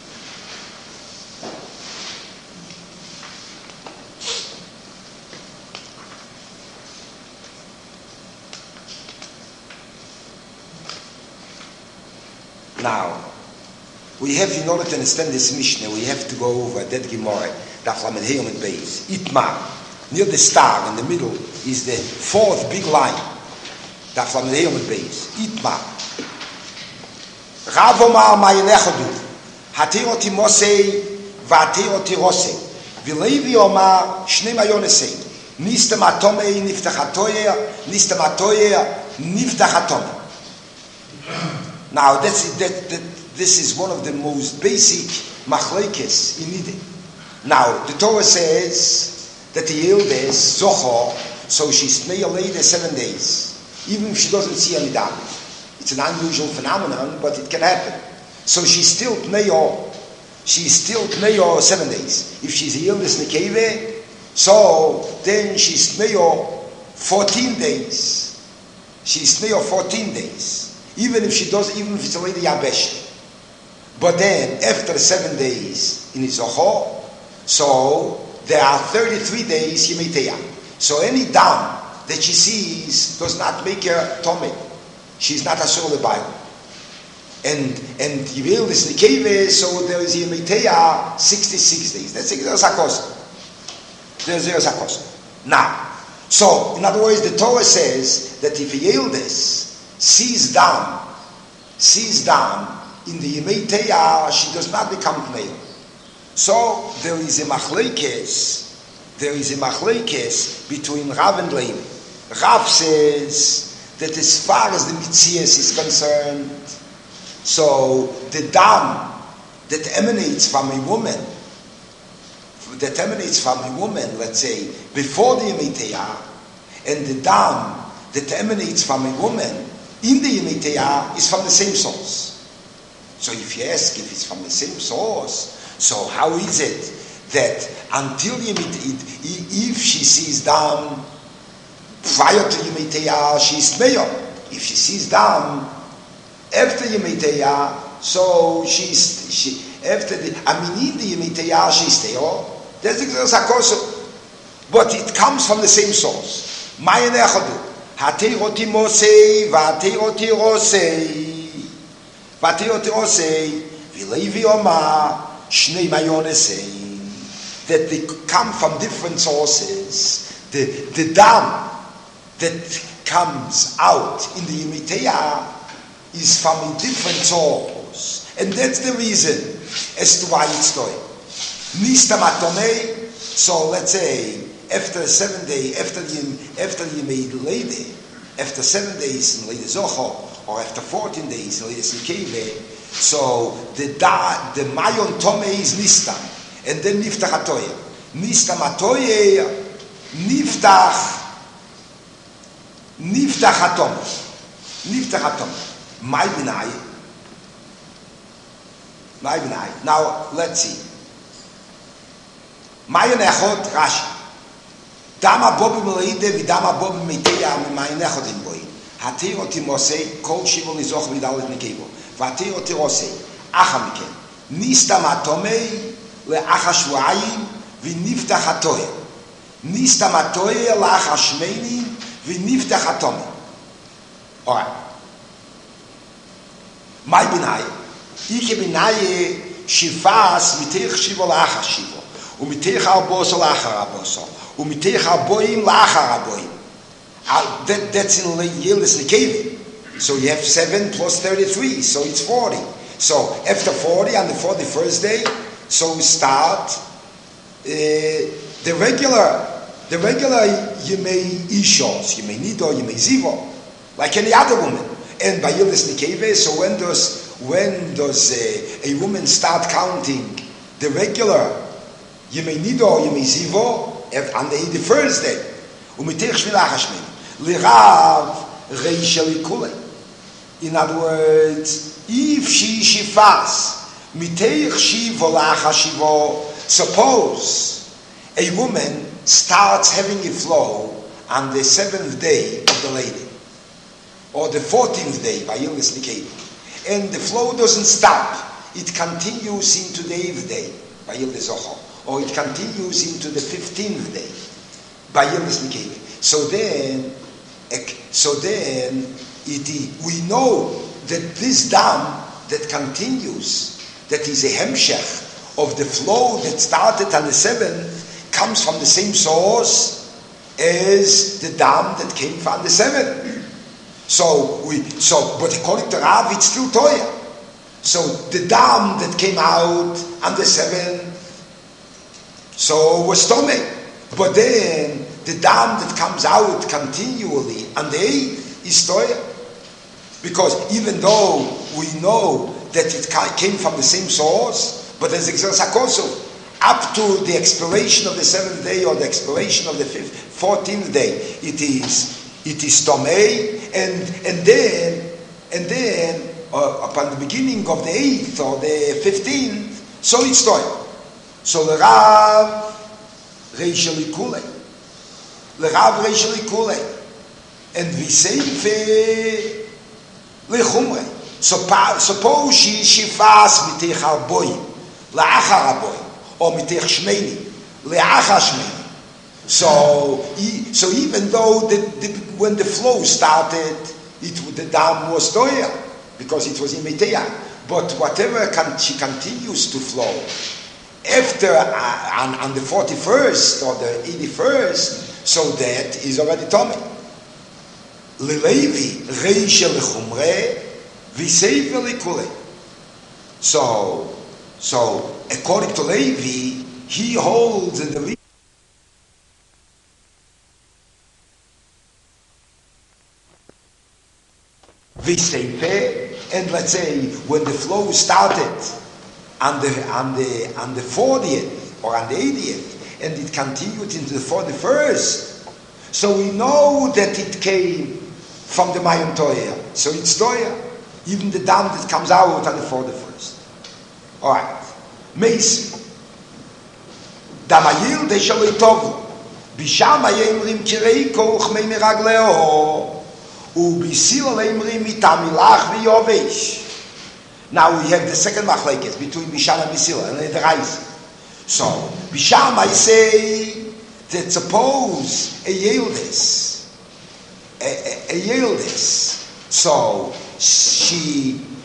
Now, we have, in order to understand this Mishnah, we have to go over that Gemara, daf lamed hey lamed beis. Itmar. Near the star in the middle is the fourth big line. Daf lamed hey lamed beis. Itma. Rav Omar ma'ilechadu. Hatiroti mosei v'hatiroti rosei. V'leivi Omar shnei mayonesei. Nistem atomei niftachatoyer. Nistem atoyer niftachatomer. Now that's that, that. This is one of the most basic machlekes in Eden. Now the Torah says that the Yildes, Zochor, so she's later seven days, even if she doesn't see any damage. It's an unusual phenomenon, but it can happen. So she's still Pneyo, she's still Pneyo seven days. If she's a Yildes Nekeve, so then she's Pneyo fourteen days. She's Pneyo fourteen days. Even if she does, even if it's a lady Yabesh. But then, after seven days in Zochor, so there are thirty-three days Yemeteya. So any dam that she sees does not make her tummy. She's not a soul Bible. And and Yivil is Nikeve, so there is Yemeteya sixty-six days. That's Exeres HaKosov. There's Exeres HaKosov. Now, so in other words, the Torah says that if a Yildes sees dam, sees dam in the Yemeteya, she does not become Pneil. So there is a machlekes, there is a machlekes between Rav and Levi. Rav says that as far as the mitzias is concerned, so the dam that emanates from a woman, that emanates from a woman, let's say, before the Yemeteya, and the dam that emanates from a woman in the Yemeteya is from the same source. So if you ask if it's from the same source, so how is it that until Yemeteya, if she sees dam prior to Yemeteya, she's Meyo. If she sees dam after Yemeteya, so she's she after the I mean in the Yemeteya she's Teo. That's Exeres HaKosov, but it comes from the same source. Ma'anechadu hateiroti mosei v'hateiroti rosei Vatiyot osei, Vilevi Oma, Shnei Mayonesei, that they come from different sources. The, the dam that comes out in the Yemiteya is from a different source. And that's the reason as to why it's doing. Nista Matomei, so let's say, after seven days, after you, after you made lady, after seven days in Lady Zocho, or after fourteen days in Lady Sikeve, so the da, the Mayon Tome is Nista, and then Niftach Atoye. Nista Matoye, Niftach, Niftach Atom, Niftach Atom. My Binai, my Binai. Now let's see. Mayon Echot Rashi. Dama Bobi Meleide, Vidama Bobi Meiteya, Mayon Echot in Boy. Hatiro Timosei, Kol Shivol Nizoch Vidalit Nekebo. Vatiro Tirosei, Achamiken. Nista Matomei, Le Achashwaim, Viniftach Hatoye. Nista Matoye, Le Achashmeini, Viniftach Hatome. Alright. My Binai. Ike Binai, Shifas, Mitech Shivo La Achashivo. Umitech Arboso La Acharaboso. Umitech Arboim La Acharaboim. That, that's in Yildiz Nekevi. So you have seven plus thirty-three, so it's forty. So after forty, on the forty-first day, so we start uh, the regular, the regular Yemei Ishos, Yemei Nido, Yemei Zivo, like any other woman. And by Yildiz Nekevi, so when does when does a, a woman start counting the regular Yemei Nido, Yemei Zivo on the eighty-first day? Umitech Shvila Hashmin. Lirav Reisheli Kule. In other words, if she shifas, Miteich Shivo Lachashivo, suppose a woman starts having a flow on the seventh day of the lady, or the fourteenth day by Yildiz Nekevi, and the flow doesn't stop, it continues into the eighth day by Yildiz Zocho, or it continues into the fifteenth day by Yildiz Nekevi. So then, so then, it, we know that this dam that continues, that is a hemshech of the flow that started on the seventh, comes from the same source as the dam that came from the seventh. So we, so, but according to Rav, it's still Toya. So the dam that came out on the seventh, so was Tomei. But then the dam that comes out continually on the eighth is Toya. Because even though we know that it came from the same source, but as Exersakoso, up to the expiration of the seventh day or the expiration of the fifth, fourteenth day, it is it is Tomei, and and then and then uh, upon the beginning of the eighth or the fifteenth, so it's Toya. So the Rav Reisheli Kule, the Rav Reisheli Kule, and we say lechumre. Suppose she shifas mitech arboim la'achar arboim or mitech shmeini le'achar shmeini. So, so even though the, the, when the flow started, it the dam was toya because it was imiteya. But whatever can, she continues to flow after uh, on, on the forty-first or the eighty-first, so that is already tummy. Lelevi reisha lechumre v'seifer lekule. So, so according to Levi, he holds in the v'seifer, and let's say when the flow started on the on the on the fortieth or on the eightieth, and it continued into the forty-first. So we know that it came from the Mayon Toya. So it's Toya, even the dam that comes out on the forty-first. All right. Meis. Damayil de shaloi tovu. Bisham ayemrim kirei koch mei meragleo. Ubisil ayemrim mitamilach v'yovesh. Now we have the second machlekes between Bisham and Bisila and the Reis. So Bisham, I say that suppose a Yildiz, a, a, a Yildiz, so she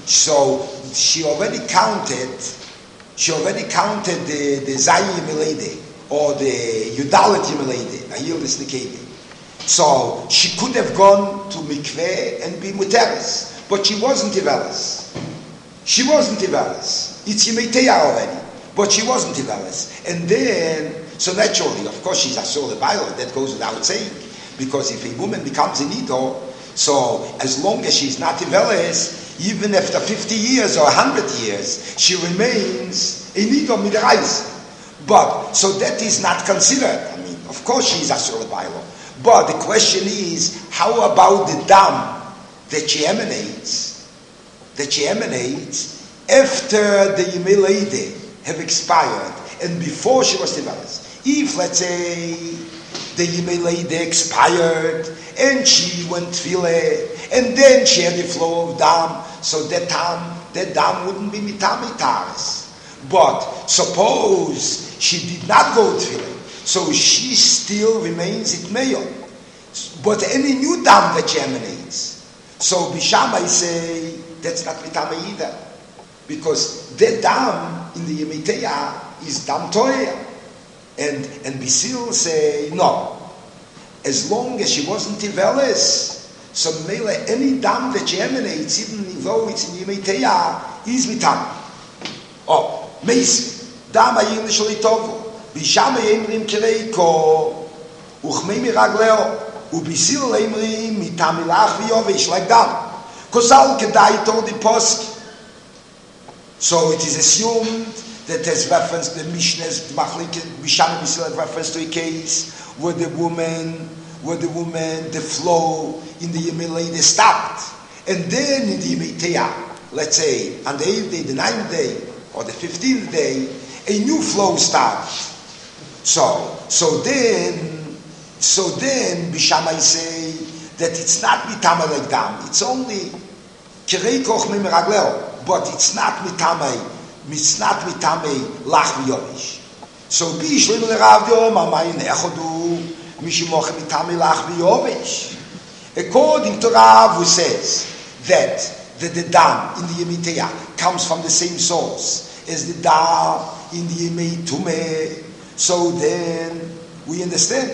So she already counted, she already counted the, the Zayim Milede, or the Yudalit Milede, I hear this Nikedi. So she could have gone to Mikveh and be Muteris, but she wasn't Tivelis. She wasn't Tivelis. It's Yemeiteya already, but she wasn't Tivelis. And then, so naturally, of course, she's Asur Lebayla, that goes without saying, because if a woman becomes a Nido, so as long as she's not Tivelis, even after fifty years or one hundred years, she remains a Nido Midrais. But, so that is not considered. I mean, of course she's Asur Lebayla. But the question is, how about the dam that she emanates, that she emanates after the Yemei Leide have expired and before she was developed? If, let's say, the Yemei Leide expired and she went tefillah and then she had the flow of dam, so that dam, that dam wouldn't be mitami taris. But suppose she did not go tefillah, so she still remains itmeyo. But any new dam that she emanates, so Bishamai say that's not mitame either, because that dam in the Yemeiteya is dam toya, and and Bisil say no, as long as she wasn't tiveles, so mele any dam that she emanates, even though it's in Yemeiteya, is mitame. Oh, meis dam ayin shlitovu. Bishamay emrim kireiko, uchmei miragleo, ubisil emrim mitamilach v'yovish, like that. Kosal kedai told the posk. So it is assumed that there's reference to the Mishnah's Machlik, Bishamay Bisil has reference to a case where the woman, where the woman, the flow in the Yemei Leide stopped. And then in the Yemeiteya, let's say, on the eighth day, the ninth day, or the fifteenth day, a new flow starts. So, so then, so then, Bishamai say that it's not mitama like dam. It's only kirei koch mimeragleo, but it's not mitama. It's not mitama lach v'yovish. So bishlim lerav yom amayin echodu mishimoch mitama lach v'yovish. According to Rav, who says that the, the dam in the Yemeiteya comes from the same source as the dam in the Yemei Tumeh. So then we understand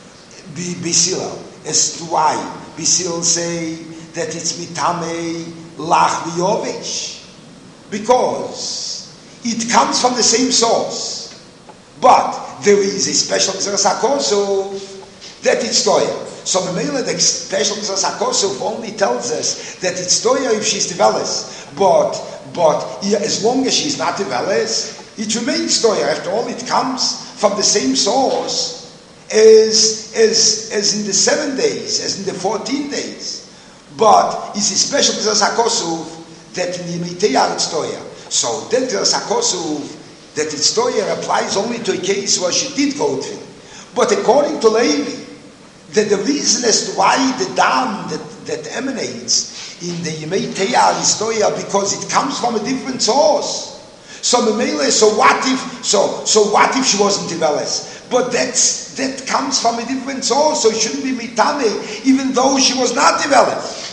Bisil as to why Bisil say that it's mitame lach v'yovish, because it comes from the same source, but there is a special Gzeras HaKosov that it's toya. So Memela, the special Gzeras HaKosov only tells us that it's toya if she's develes, but but as long as she's not develes, it remains toya. After all, it comes from the same source as, as, as in the seven days, as in the fourteen days. But it's a special Gzeras HaKosov that in the Yemeiteya it's toya. So that Gzeras HaKosov that it's toya applies only to a case where she did go to. But according to Levi, that the reason as to why the dam that, that emanates in the Yemeiteya is toya, because it comes from a different source. So Memele, so what if so so what if she wasn't Tiveles? But that's that comes from a different source, so it shouldn't be mitame, even though she was not Tiveles.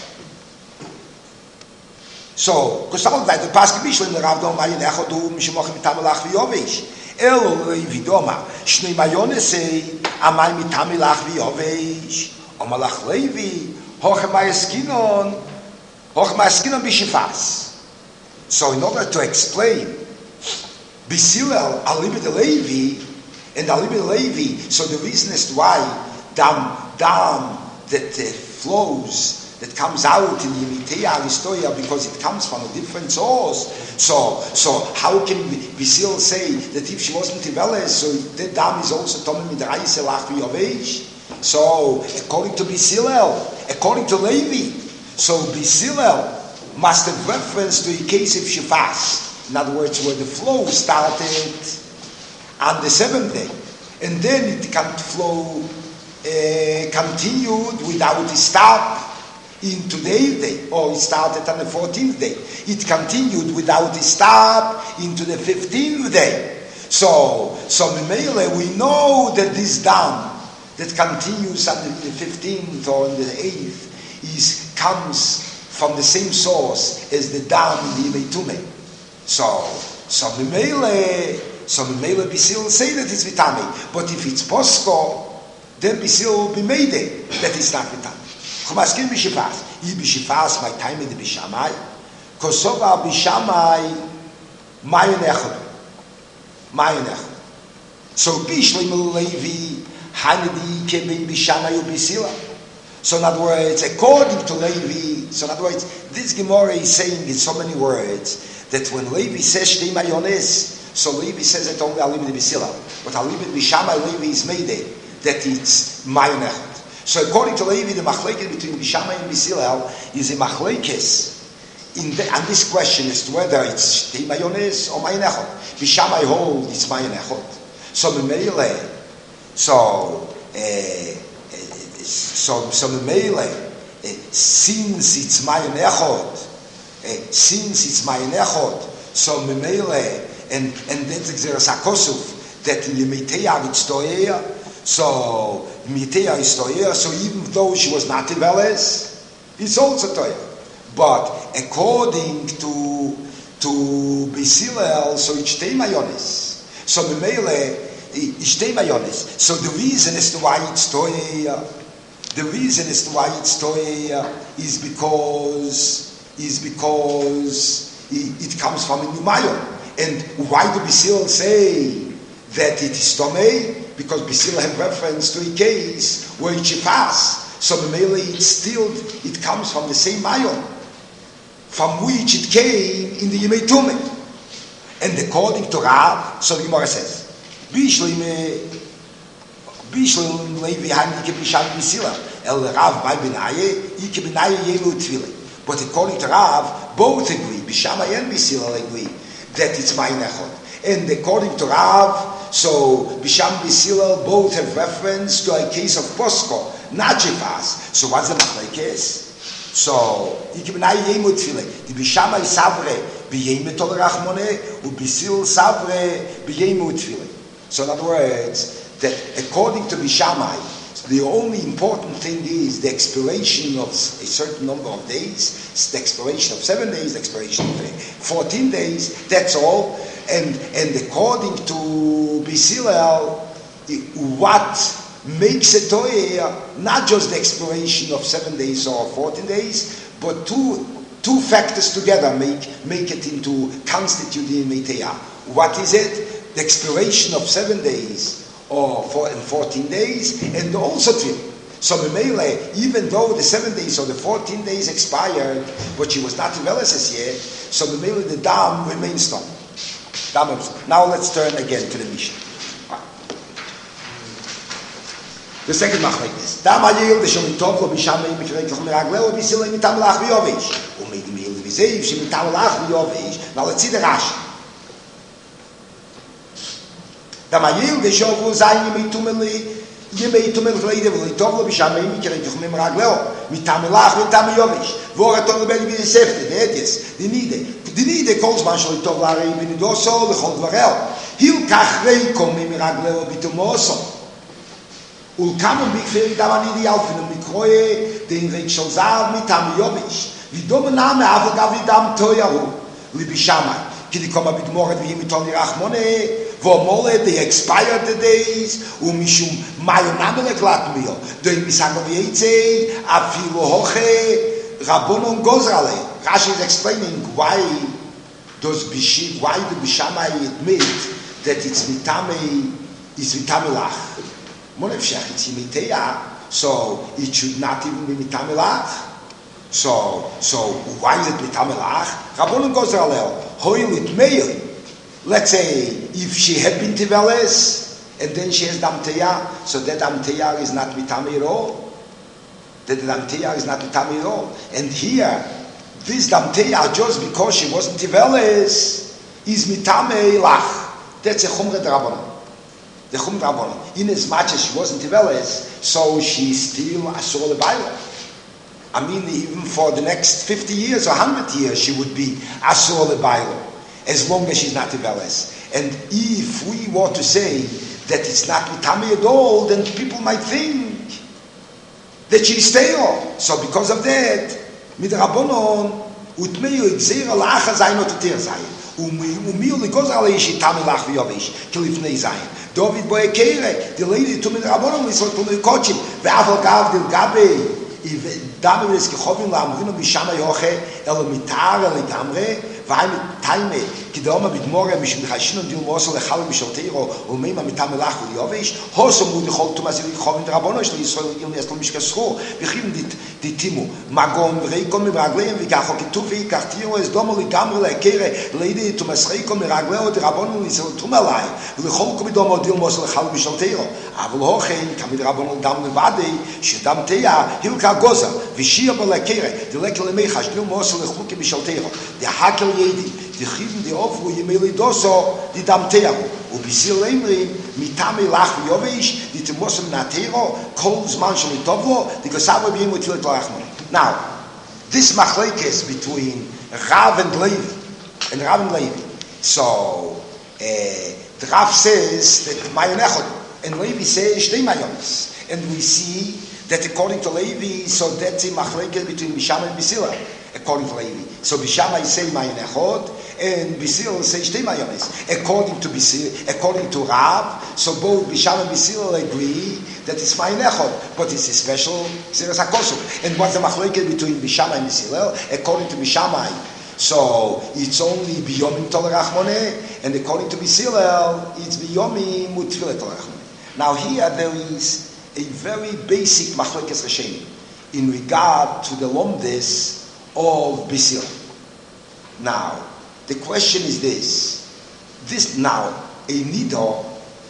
So, because all that the Pasuk Bishlim the Rav Dom Mayin Echodu Mishmoch mitame lach v'yovish. Elo Levidoma Shnei Mayone say Amay mitame lach v'yovish. Omalach Levi Hoche Mayeskinon Hoche Mayeskinon b'shifas. So, in order to explain Bisilel, Alibid Levi, and Alibid Levi, so the reason is why dam, dam that uh, flows, that comes out in the Yemeiteya Aristoya, because it comes from a different source. So, so how can Bisil say that if she wasn't Tiveles, so that dam is also Tomim Midraise Lach V'Yovesh? So, according to Bisilel, according to Levi, so Bisilel must have reference to a case of Shifas. In other words, where the flow started on the seventh day, and then it can flow, uh, continued without a stop into the eighth day, or it started on the fourteenth day. It continued without a stop into the fifteenth day. So, so Memele, we know that this dam that continues on the fifteenth or on the eighth is comes from the same source as the dam in the Yimei Tumei. So, so Mimele, so Mimele Bisil say that it's Vitame. But if it's Posko, then Bisil will be made that it's not Vitame. Chumaskin Bishifas. I Bishifas, my time in the Bishamai. Kosova Bishamai, Mayan Echad. Mayan Echad. So Bishlim Levi, Hanedi, Kevin Bishamai, Bisila. So in other words, according to Levi, so in other words, this Gemara is saying in so many words that when Levi says Shtei Mayones, so Levi says it only Alibid Bisila. But Alibid Bishamai, Levi is made it, that it's Mayan Echad. So according to Levi, the machlekes between Bishamai and Bisilel is a machlekes in the, and this question as to whether it's Shtei Mayones or Mayan Echad. Bishamai holds it's Mayan Echad. So Memele, so uh, so so Memele, uh, since it's Mayan Echad, uh, since it's Mayan Echad, so Memele, and and that's Xeras HaKosuf that in Yemiteya it's Toeya. So Mitea is Toya, so even though she was not Tiveles, it's also Toya. But according to to Bisilel, so it's Shtei Mayones. So Memele, it's Shtei Mayones. So the reason as to why it's Toya, the reason as to why it's Toya is because is because it, it comes from a Numayon. And why do Bisilel say that it is Tomei? Because Bisil have reference to a case where it pass. So Memele, it's still, it comes from the same Mayon, from which it came in the Yimei Tumei. And according to Rav, so the Gemara says, Bishlim Bishlim Levi Hanike Bisham Bisila, El Rav by Benaye, Ike Benaye Yelu Tvile. But according to Rav, both agree, Bishama and Bisila agree, that it's Mayan Echad. And according to Rav, so Bisham Bisilel both have reference to a case of Posko, not Jefas. So what's the machlekes? So Ikibnai Yemu Tfile. The Bishama is Savre B'Yemu Tol Rachmone, U Bisil Savre B'Yemu Tfile. So in other words, that according to Bishamai, the only important thing is the expiration of a certain number of days. It's the expiration of seven days, the expiration of fourteen days. That's all. And and according to Bisilel, what makes a toeh not just the expiration of seven days or fourteen days, but two two factors together make make it into constituting meteah. What is it? The expiration of seven days or for and fourteen days, and also three. So Memele, even though the seven days or the fourteen days expired, but she was not Tiveles yet, so Memele the dam remains strong. Now let's turn again to the Mishnah. The second machlekes. Dam hayil de shel tov lo bishamay mikrei koch meragleo bisilay mitam lach v'yovish. U meid mil v'zeiv she mitam lach v'yovish. Now let's see the Rashi. Dam hayil de shel vo zayin yimeitumeli yimeitumel v'leide v'leitov lo bishamay mikrei koch meragleo mitam lach mitam v'yovish. V'oraton lebeli b'yisefte the eties the nide. The need calls man shel tov la rei b'nidoso l'chol dvarel. Hil kach rei kom meragleo b'tumoso. Ulkamen bikferi davani di alfinen mikroye den rei shel zav mitam yovish. V'dom name avogav vidam toyahu libishamai. Ki di koma b'dmoret v'yimiton lirachmone v'omole they expired the days u'mishum mayonam leklat miyo. Doin misagov yitzei afilu hoche rabonon gozrale. Rashi is explaining why does Bishi, why do Bishamai admit that it's mitame, is mitame lach. Monefshach, it's imiteya, so it should not even be mitame lach. So, so why is it mitame lach? Rabbonon goes alel, hoil it meir. Let's say if she had been tiveles and then she has damteya, so that damteya is not mitame at all. That damteya is not mitame at all. And here, this damteya, just because she wasn't tiveles, is mitame lach. That's a chumre drabonon. The chumre drabonon. In as much as she wasn't tiveles, so she's still asur lebaila. I mean, even for the next fifty years or one hundred years, she would be asur lebaila, as long as she's not tiveles. And if we were to say that it's not mitame at all, then people might think that she's stale. So because of that, mit der Rabbonon und mir und sehr lachen sein und der sein und mir und goz alle ich tam lach wie ich klif nei sein David boy kere die Leute tun mit der Rabbonon wir sollten wir coachen wer auf gab den gabe i da mir es gehoben la wir noch bishama yoche el mitar le gamre weil mit Time gedoma mit morgen mich mit Hashin und Yom Osel khal misholtiro und mei mit Tam lach und Yovish hoso mud khol tumas ich khov mit Rabbono ist Israel und jetzt mich gescho wir kriegen die die Timo magom rekom mit Ragleim wie kach kituf wie kartiro es domo le gamre le kere leide tumas rekom mit Ragleim und Rabbono ist so tumalai und khol kom domo Yom Osel khal misholtiro aber hochen kam mit Rabbono dam vade shtam teya hilka goza wie shia le kere die lekle mei khas Yom Osel khol ki misholtiro der hakel jedi die khiven die auf wo jemeli doso die damteam und bisil lemri mit tame lach yovish die tmosem natero kols manchli tovo die gesabo bi mit tut lachmo now this machlekes between Rav and Levi and Rav and Levi so eh the Rav says that mayonechot and Levi says shtei mayones and we see that according to Levi so that's a machlekes between Misham and Bisila according to Levi. So Bishama say Mayin Echod, and Bisil say Shtei Mayones. According to Bisil, according to Rav, so both Bishama and Bisil agree that it's Mayin Echod, but it's a special Zeres HaKosov. And what's the machlokes between Bishama and Bisil? According to Bishamai, so it's only Biyomim Tol Rachmoneh, and according to Bisil, it's Biyomim Utfilet Tol Rachmoneh. Now here there is a very basic machlokes Rishonim in regard to the Lomdes of Bisil. Now, the question is this. This now, a nido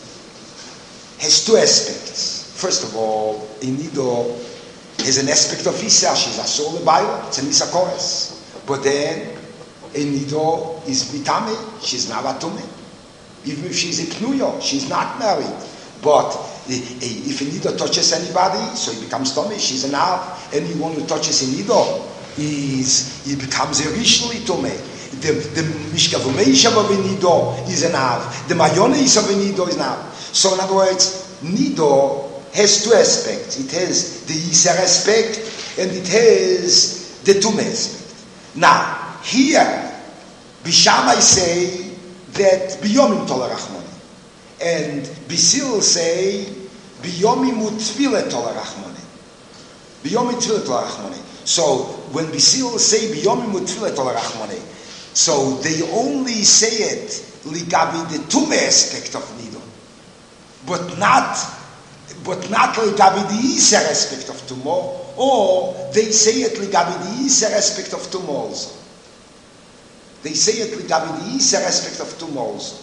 has two aspects. First of all, a nido has an aspect of Isa. She's a soul Bible. It's an Isa chorus. But then, a nido is bitame. She's not a tume. Even if she's a pnuyo, she's not married. But if a nido touches anybody, so he becomes tummy. She's an av. Anyone who touches a nido, is he becomes a rishli tome. The the mishkavumeish of a nido is an av. The mayones of a nido is an av. So in other words, nido has two aspects. It has the Yisar aspect and it has the Tume aspect. Now, here, Bishamai say that Biyomim Tol Rachmoni. And Bisil say Biyomim Utvile Tol Rachmoni. Biyomim Utvile Tol Rachmoni. So when Bisil say Biyomim Utfilet Tol Rachmoneh, so they only say it ligabi the Tume aspect of Nido, but not, but not ligabi the Yisar aspect of Tumo, or they say it ligabi the Yisar aspect of Tumo also. They say it ligabi the Yisar aspect of Tumo also.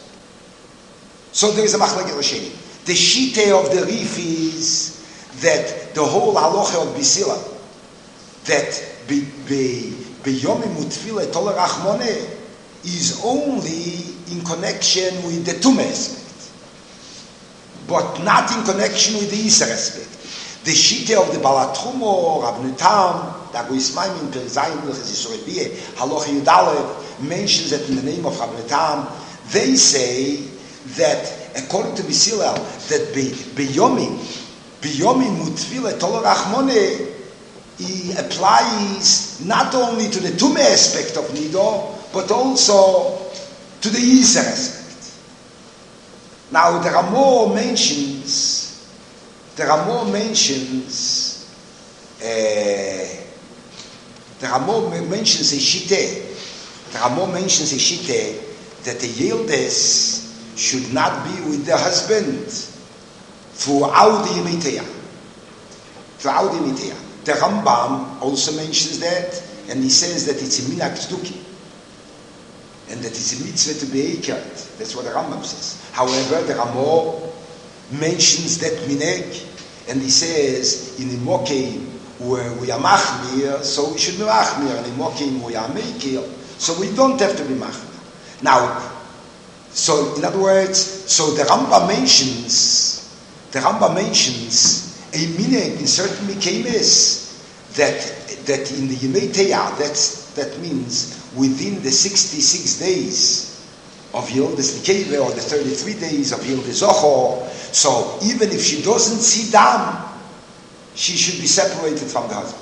So there is a machlekes Rishonim. The shite of the Rif is that the whole halacha of Bisila, that be be beyomim utfile tol rachmoneh is only in connection with the Tume aspect, but not in connection with the Yisar aspect. The shite of the Balatrumo, Rav Nutam, the Agoismaim in Perizayim Milchas Yisrael Biyeh, Halacha Yudalev mentions it in the name of Rav Nutam. They say that according to Bisilel, that be beyomim beyomim utfile tol rachmoneh, he applies not only to the Tume aspect of Nido, but also to the Yisar aspect. Now, the Ramo mentions, the Ramo mentions, uh, the Ramo mentions a shite, the Ramo mentions a shite that the Yildes should not be with the husband throughout the Yemiteya. Throughout the Yemiteya. The Rambam also mentions that, and he says that it's a minak tzduki, and that it's a mitzvah to be eikert. That's what the Rambam says. However, the Ramo mentions that mineg, and he says in Imokim where we are machmir, so we should be machmir, and in Imokim we are meikir, so we don't have to be machmir. Now, so in other words, so the Rambam mentions, the Rambam mentions a mineg in certain mikemes that that in the Yemei Teya, that's that means within the sixty-six days of Yildes Nikeve or the thirty-three days of Yildes Zocho. So even if she doesn't see dam, she should be separated from the husband.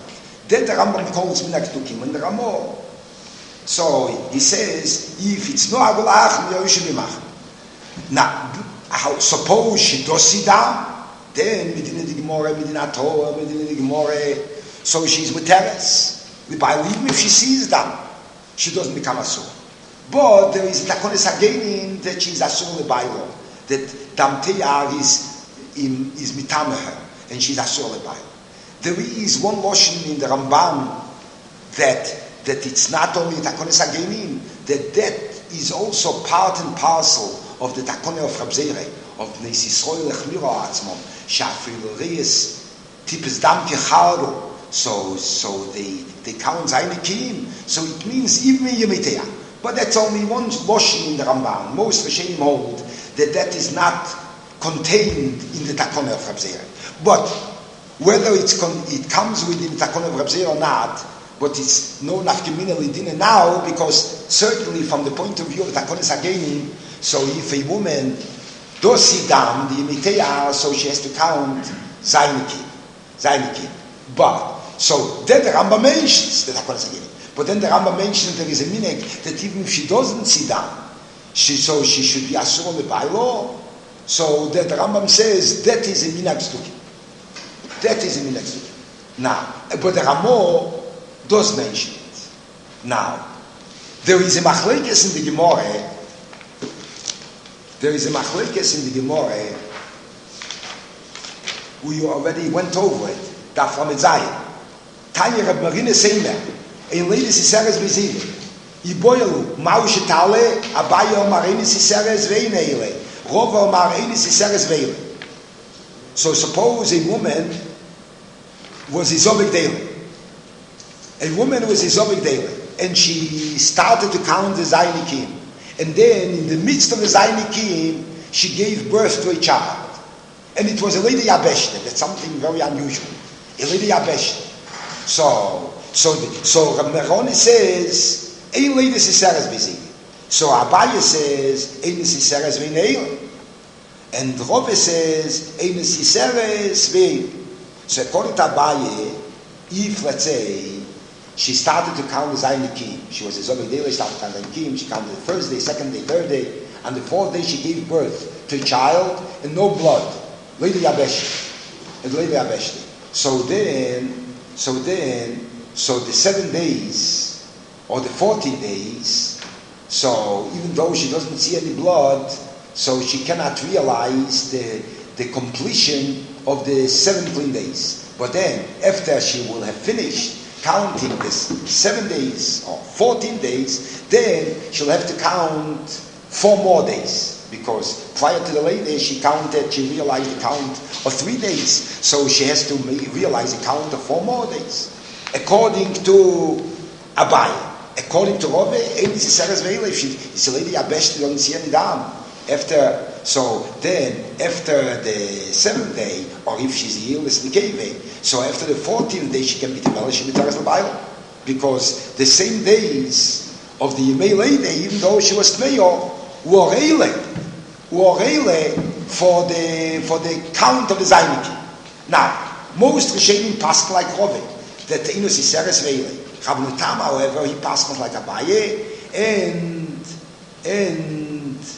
Then the Rambam calls minag stukim, and the Ramo. So he says, if it's no agulach, you should be mach. Now, how, suppose she does sit down, then medina the Gemara, medina Torah, medina the Gemara, so she's with teres. We believe if she sees them, she doesn't become asur. But there is takones again that she's asur lebaylo, that damteyar is in, is mitame her, and she's asur lebaylo. There is one lotion in the Ramban that that it's not only takones again, that that is also part and parcel of the takone of Rab Zeire, of Nes Yisroel Echmiro Atzmon, Shafil Reis Tipes Dam Kecharu. So, so they they count Zainikim. So it means even Yemitea. But that's only one lotion in the Ramban. Most Rishonim hold that that is not contained in the takone of Rab Zeire. But whether it's con- it comes within the takone of Rab Zeire or not, but it's no nafkemina lidina now, because certainly from the point of view of takones hagenim, so if a woman does sit down, the yemitea, so she has to count zainikim, zainikim. But so then the Rambam mentions the takones hagenim. But then the Rambam mentions that there is a minhag that even if she doesn't sit down, she so she should be asur on the bylaw. So that the Rambam says that is a minhag stukim. That is a minhag stukim. Now, but the Ramo does mention it. Now, there is a machlekes in the Gemara. There is a machlekes in the Gemara. We already went over it. Daf Lamed Zayin. Tanya Reb Marina Seimer. Ein Leides Iseres Bezivim. Iboyelu Mau Shetale Abaye Omar Eines Iseres Veineile. Rova Omar Eines Iseres Veile. So suppose a woman was Izobek Daily. A woman was Izobek Daily, and she started to count the Zainikim. And then, in the midst of the Zainikim, she gave birth to a child. And it was a lady Yabeshte. That's something very unusual. A lady Yabeshte. So, so, so Meroni says, Ein lady Siseres Bezivim. So Abaye says, Ein Siseres Veineile. And Rove says, Ein Siseres Veile. So according to Abaye, if, let's say, she started to count the Zainikim. She was a Zobek Dele, she started to count the Zainikim. She counted the first day, second day, third day. And the fourth day she gave birth to a child and no blood. Lady Yabeshti. And Lady Yabeshti. So then, so then, so the seven days, or the fourteen days, so even though she doesn't see any blood, so she cannot realize the, the completion of the seven clean days. But then, after she will have finished counting this seven days or fourteen days, then she'll have to count four more days, because prior to the late day she counted, she realized the count of three days, so she has to realize the count of four more days. According to Abaye, according to Rove, if she's a lady Abesh, don't see any down. After, so then, after the seventh day, or if she's ill, it's Nikeve, so after the fourteenth day, she can be Temela, she be the Bible. Because the same days of the Yemei Leide, even though she was Tmeyo, were Eile, were Eile for the, for the count of the Zainikim. Now, most Rishonim passed like Rove, that the Inus Iseres Veile. Rabbeinu Tam, however, he passed like Abaye, and, and,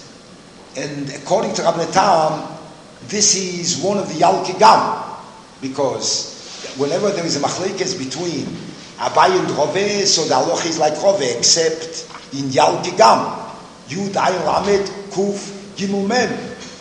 And according to Rabbeinu Tam, this is one of the Yalki Gam, because whenever there is a machlekes between Abaye and Rove, so the halacha is like Rove, except in Yalki Gam, Yud Ayin Lamed Kuf Gimel Mem.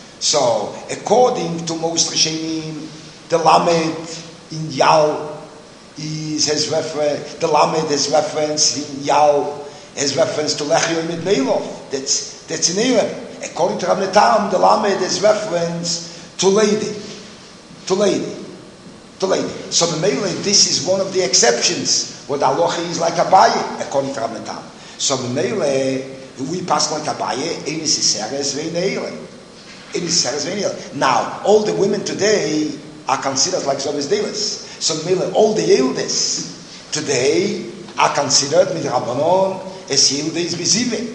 So according to most Rishonim, the Lamed in Yal is has reference. The Lamed has reference in Yal has reference to Lechio Mid Meilov. That's that's in Elam. According to Rabbeinu Tam, the Lamed is reference to lady, to lady, to lady. So the Mele, this is one of the exceptions, where the halacha is like Abaye, according to Rabbeinu Tam. So the Mele, we pass like Abaye, Enis Iseres Veineile. Enis Iseres Veineile. Now, all the women today are considered like Zobes Deles. So the Mele, all the Yildes today are considered with Rabbanon as Yildes Bezivim.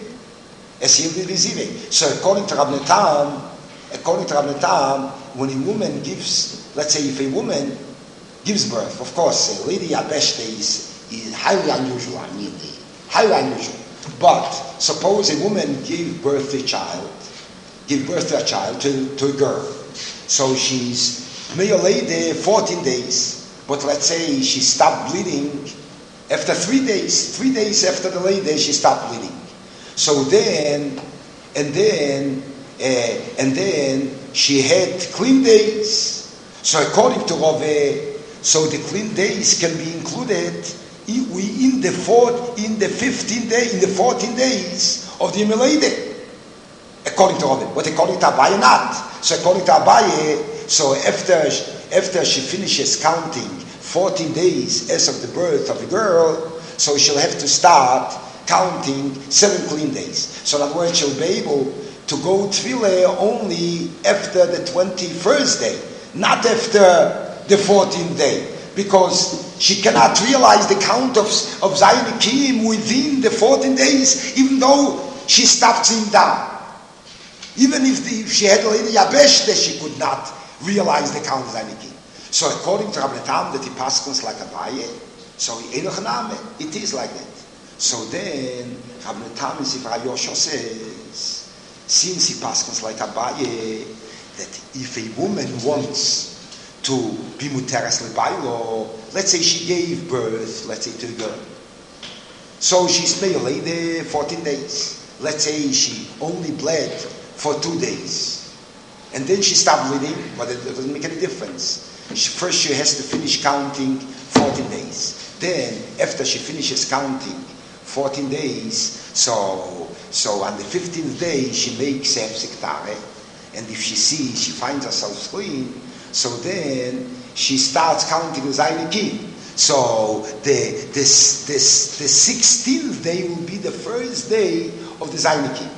So according to Rabbeinu Tam, according to Rabbeinu Tam, when a woman gives, let's say if a woman gives birth. Of course, uh, Lady Yabeshte is, is highly unusual, I mean, highly unusual. But suppose a woman gave birth to a child, give birth to a child, to, to a girl. So she's male lady fourteen days, but let's say she stopped bleeding after three days. Three days after the lady, she stopped bleeding. So then, and then, uh, and then she had clean days. So according to Rove, so the clean days can be included in, in the fourth, in the fifteen day, in the fourteen days of the Melede. According to Rove, but according to Abaye not. So according to Abaye, so after after she finishes counting fourteen days as of the birth of a girl, so she'll have to start counting seven clean days. So in other words, she'll be able to go tefillah only after the twenty-first day, not after the fourteenth day, because she cannot realize the count of, of Zayin Nikim within the fourteen days, even though she stopped seeing down. Even if, the, if she had a Lady Yabeshte, she could not realize the count of Zayin Nikim. So according to Rabbi Tam, that he passes like Abaye, so it is like that. So then Rabbi Tam in Sifra Yosha says, since he passes like Abaye, that if a woman wants to be muteres lebaylo, let's say she gave birth, let's say to a girl, so she's male lady fourteen days. Let's say she only bled for two days, and then she stopped bleeding, but it doesn't make any difference. She, first she has to finish counting fourteen days. Then after she finishes counting fourteen days, so so on the fifteenth day she makes hefsek tareh, and if she sees, she finds herself clean, so then she starts counting the Zayin Nikim. So the this this the sixteenth day will be the first day of the Zayin Nikim.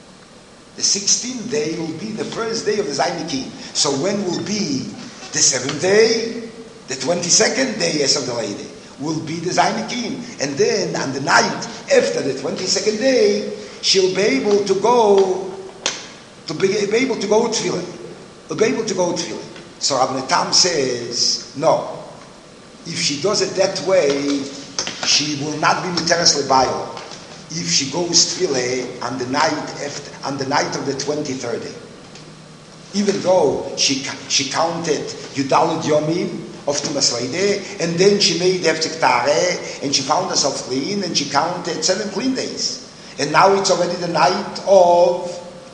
The sixteenth day will be the first day of the Zayin Nikim. So when will be the seventh day? The twenty-second day as of the lady will be the Zayin Nikim. And then on the night after the twenty-second day, she'll be able to go to be, be able to go to tefillah. Will be able to go to tefillah. So Rabbi Tam says, no. If she does it that way, she will not be muteres lebaylo. If she goes tefillah on the night after, on the night of the twenty-third day, even though she she counted Yudalid Yomim of Tumas Leide, and then she made hefsek tareh, and she found herself clean, and she counted seven clean days, and now it's already the night of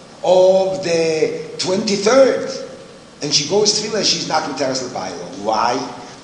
of the twenty-third, and she goes tefillah, she's not muteres lebaylo. Why?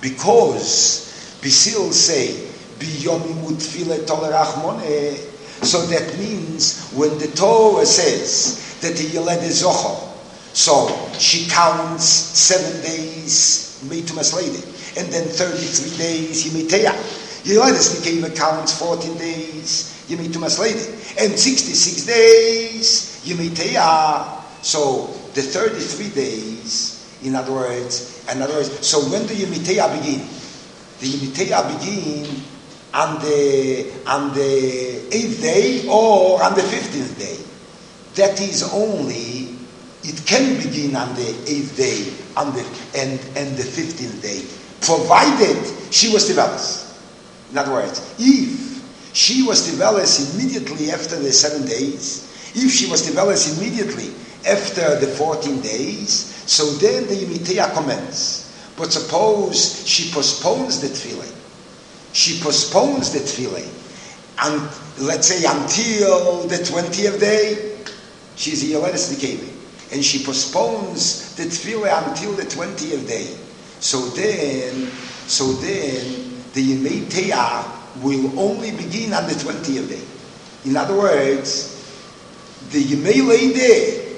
Because Bisil say Biyomim utfileh tolerachmoneh. So that means when the Torah says that the Yeled is Zochor, so she counts seven days Meitumas Lady, and then thirty-three days Yemiteya. Yeledes Nikeva counts fourteen days Yemitumas Lady, and sixty-six days Yemiteya. So the thirty-three days, in other words, in other words, so when do Yemiteya begin? The Yemiteya begin on the on the eighth day or on the fifteenth day. That is only, it can begin on the eighth day on the and and the fifteenth day, provided she was developed. In other words, if she was developed immediately after the seven days, if she was developed immediately after the fourteen days, so then the Yemiteya commences. But suppose she postpones the tefillah. She postpones the tefillah, and let's say until the twentieth day, she's a Yeledes Nikeva, and she postpones the tefillah until the twentieth day. So then, so then the Yemei Te'ah will only begin on the twentieth day. In other words, the Yemei Leideh,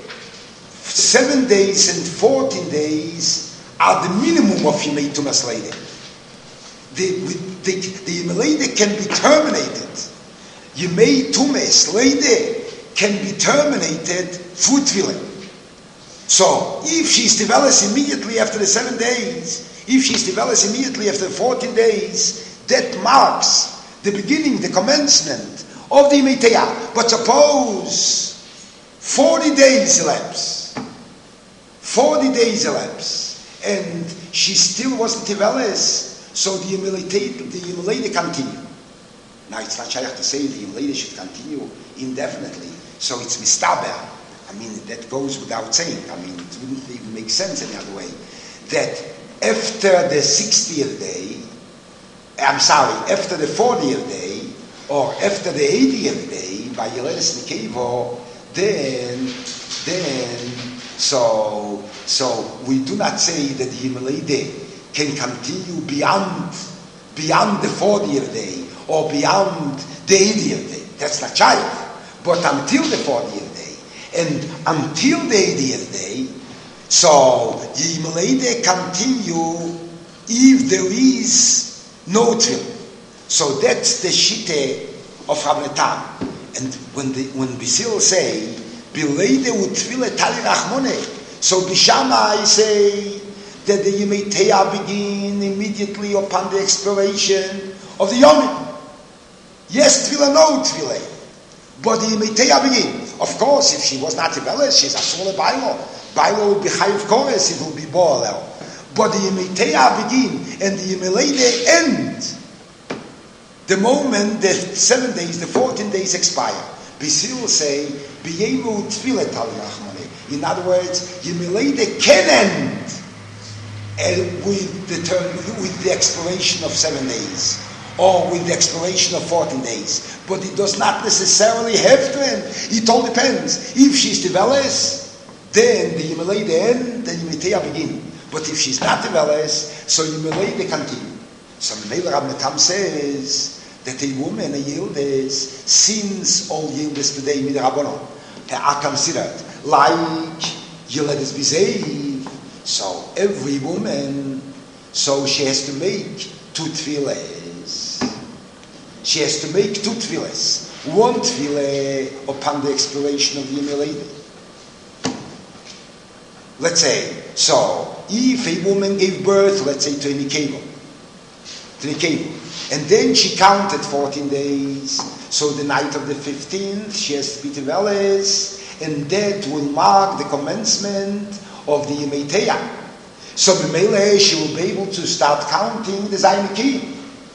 seven days and fourteen days are the minimum of Yemei Tumas Leideh. The, the, the Yemei can be terminated. Yemei Tumas Leideh can be terminated through tefillah. So, if she's developed immediately after the seven days, if she's developed immediately after the fourteen days, that marks the beginning, the commencement of the Yemei Te'ah. But suppose forty days elapse, forty days elapse, and she still wasn't Tiveles, so the Yimeleide, the Yimeleide continued. Now it's not shaykh to say the Yimeleide should continue indefinitely, so it's mistaber. I mean, that goes without saying. I mean, it wouldn't even make sense any other way. That after the sixtieth day, I'm sorry, after the fortieth day, or after the eightieth day, by Yeledes Nekevo, then, then, so, so we do not say that the Yimeleide can continue beyond, beyond the fortieth day, or beyond the eightieth day. That's not shaykh. But until the fortieth day, and until the eightieth day, so Yimeleide continue if there is no tefillah. So that's the shite of Rav Natan. And when the, when Bisil say Bileide u'tefillah tali rachmone, so Bishama I say that the Yimeitea begin immediately upon the expiration of the Yomim. Yes, tefillah, no tefillah. But the Yimeitea begin. Of course, if she was not Tiveles, she's a Sole Bailo. Bailo will be Chayiv Kores, it will be Boalel. But the Yimeitea begin, and the Yimeleide end the moment the seven days, the fourteen days expire. Bisil will say, B'yemu Tfilet Al Nachmane. In other words, Yimeleide can end uh, with the term, with the expiration of seven days. Or with the expiration of fourteen days. But it does not necessarily have to end. It all depends. If she's Tiveles, then the Yimeleide end, then Yimeitea begin. But if she's not Tiveles, so Yimeleide continue. So Mele Rav Natan says that a woman, a Yildes, since all Yildes today, Midrabanon, are considered like Yiledes Bizei. So every woman, so she has to make two tefillahs. She has to make two tefillahs. One tefillah upon the expiration of the Yimeleide. Let's say, so, if a woman gave birth, let's say, to a Nikeva, to Nikeva, and then she counted fourteen days, so the night of the fifteenth, she has to be Tiveles, and that will mark the commencement of the Yimeitea. So, B'meileh, she will be able to start counting the Zayin Nikim.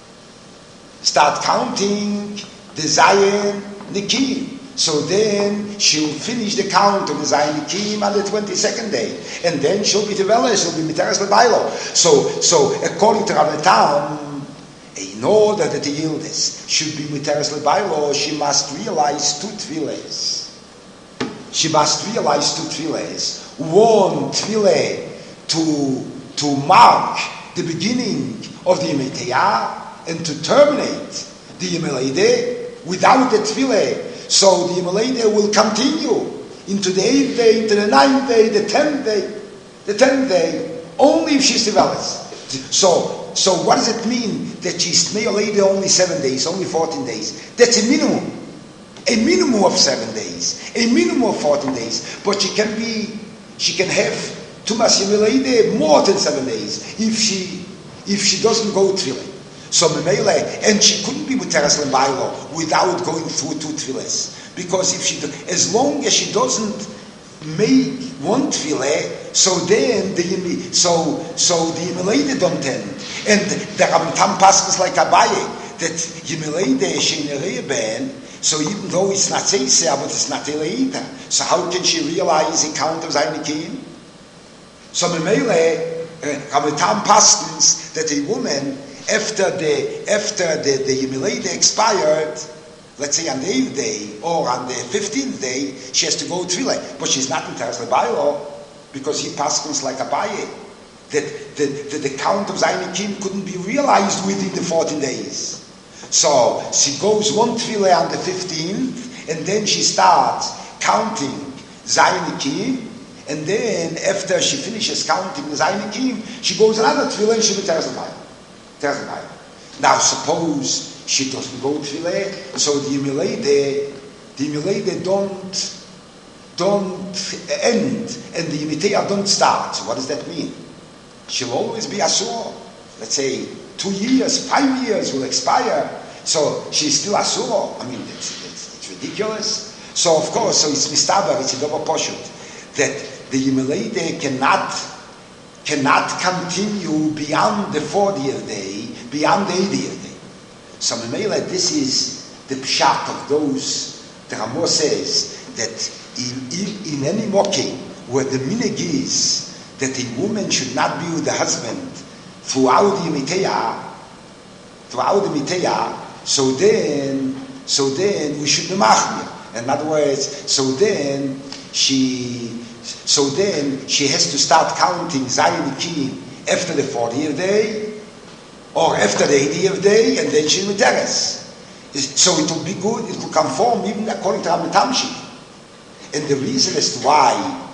Start counting the Zayin Nikim. So then she'll finish the count of the Zayin Nikim on the twenty-second day. And then she'll be Tiveles, she'll be Miteres Lebailo. So, so according to Rav Natan, in order that the Yildes should be Miteres Lebailo, she must realize two tefillahs. She must realize two tefillahs. One tefillah to, to mark the beginning of the Yimeitea, and to terminate the Yimeleide without the tefillah. So the Yimeleide will continue into the eighth day, into the ninth day, the tenth day, the tenth day, only if she's Tiveles. So, so what does it mean that she's Yimeleide only seven days, only fourteen days? That's a minimum. A minimum of seven days, a minimum of fourteen days. But she can be, she can have Tumas Yimeleide more than seven days if she, if she doesn't go tefillah. So Memele, and she couldn't be with Teres Lembailo without going through two tefillahs. Because if she, as long as she doesn't make one tefillah, so then the so so the Yimeleide don't end. And the Rav Natan passes like Abaye that Yimeleide Sheinerei Ben. So even though it's not Seisea, but it's not Eleida, so how can she realize the count of Zayin Nikim? So Memele, Rav Natan passes that a woman, After the after the, the Yimeleide expired, let's say on the eighth day or on the fifteenth day, she has to go tefillah, but she's not in Teres Lebailo because he passes like Abaye that the, the, the count of Zayin Nikim couldn't be realized within the fourteen days. So she goes one tefillah on the fifteenth, and then she starts counting Zayin Nikim, and then after she finishes counting the Zayin Nikim, she goes another tefillah and she will Teres Lebailo. Now suppose she doesn't go tefillah, so the Yimeleide, the Yimeleide don't don't end, and the Yimeitea don't start. So what does that mean? She'll always be Asur. Let's say two years, five years will expire, so she's still Asur. I mean, it's, it's, it's ridiculous. So of course, so it's mistaber, it's a double poshut, that the Yimeleide cannot cannot continue beyond the fortieth day, beyond the eightieth day. So Memela, this is the pshat of those, the Ramah says, that in, in, in any mocking where the minhag is that a woman should not be with the husband throughout the Mitayah, throughout the Mitayah, so then, so then we should be machmir. In other words, so then she, so then she has to start counting Zayin Kiyim after the fortieth day, or after the eightieth day, and then she's Miteres. So it will be good, it will conform even according to Rabbi Tamshi. And the reason as to why,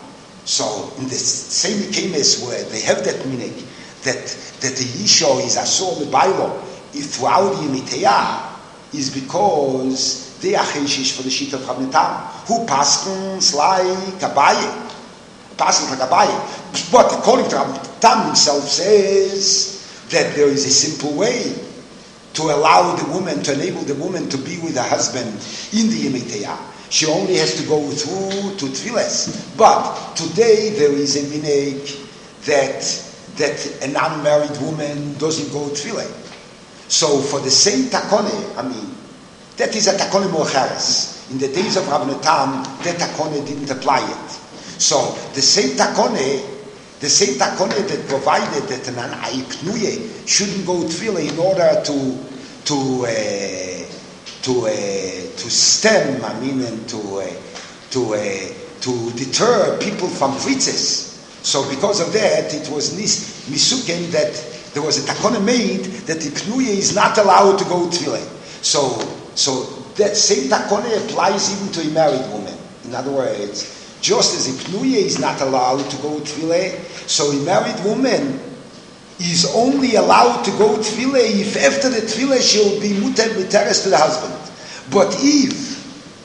so in the same Kemes where they have that meaning, that that the Yisho is Asor Lebailo throughout the Yimiteyah, is because they are Cheshish for the sheet of Rabbi Tam, who paskens like Abaye, paskens like Abaye. But according to Rabbi Tam himself says that there is a simple way to allow the woman, to enable the woman to be with her husband in the Yimiteyah. She only has to go through to Tfiles. But today there is a minhag that that an unmarried woman doesn't go Tfilah. So for the same takone, I mean, that is a takone mochares. In the days of Rabbi Tam, that takone didn't apply it. So the same takone, the same takone that provided that an ayiknuye shouldn't go Tfilah in order to to uh, to uh, to stem, I mean, and to uh, to uh, to deter people from fritzes. So because of that, it was nis misuken that there was a takone made that the knuye is not allowed to go tefillah. So so that same takone applies even to a married woman. In other words, just as a knuye is not allowed to go tefillah, so a married woman is only allowed to go tefillah if after the tefillah she'll be muter miteres to the husband. But if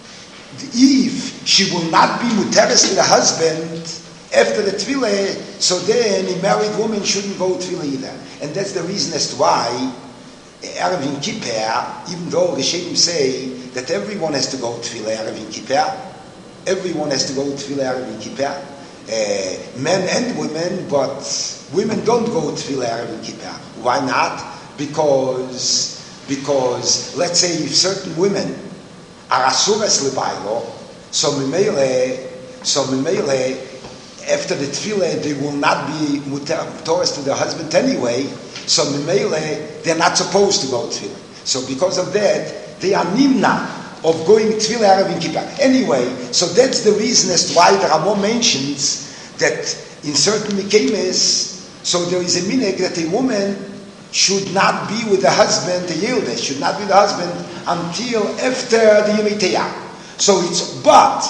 if she will not be muteres to the husband after the tefillah, so then a married woman shouldn't go tefillah either. And that's the reason as to why Erev Yom Kippur, even though Rishonim say that everyone has to go tefillah Erev Yom Kippur, everyone has to go tefillah Erev Yom Kippur, uh, men and women, but women don't go tefillah Erev Yom Kippur. Why not? Because because let's say if certain women are asuras lebaylo, so mimele, so mimele, after the tefillah they will not be muteres to their husband anyway. So mimele, they're not supposed to go tefillah. So because of that, they are nimna of going tefillah Erev Yom Kippur. Anyway, so that's the reason as to why the Ramah mentions that in certain mikemes, so there is a minhag that a woman should not be with the husband, the yilde, should not be with the husband until after the Yimiteyah. So it's, but,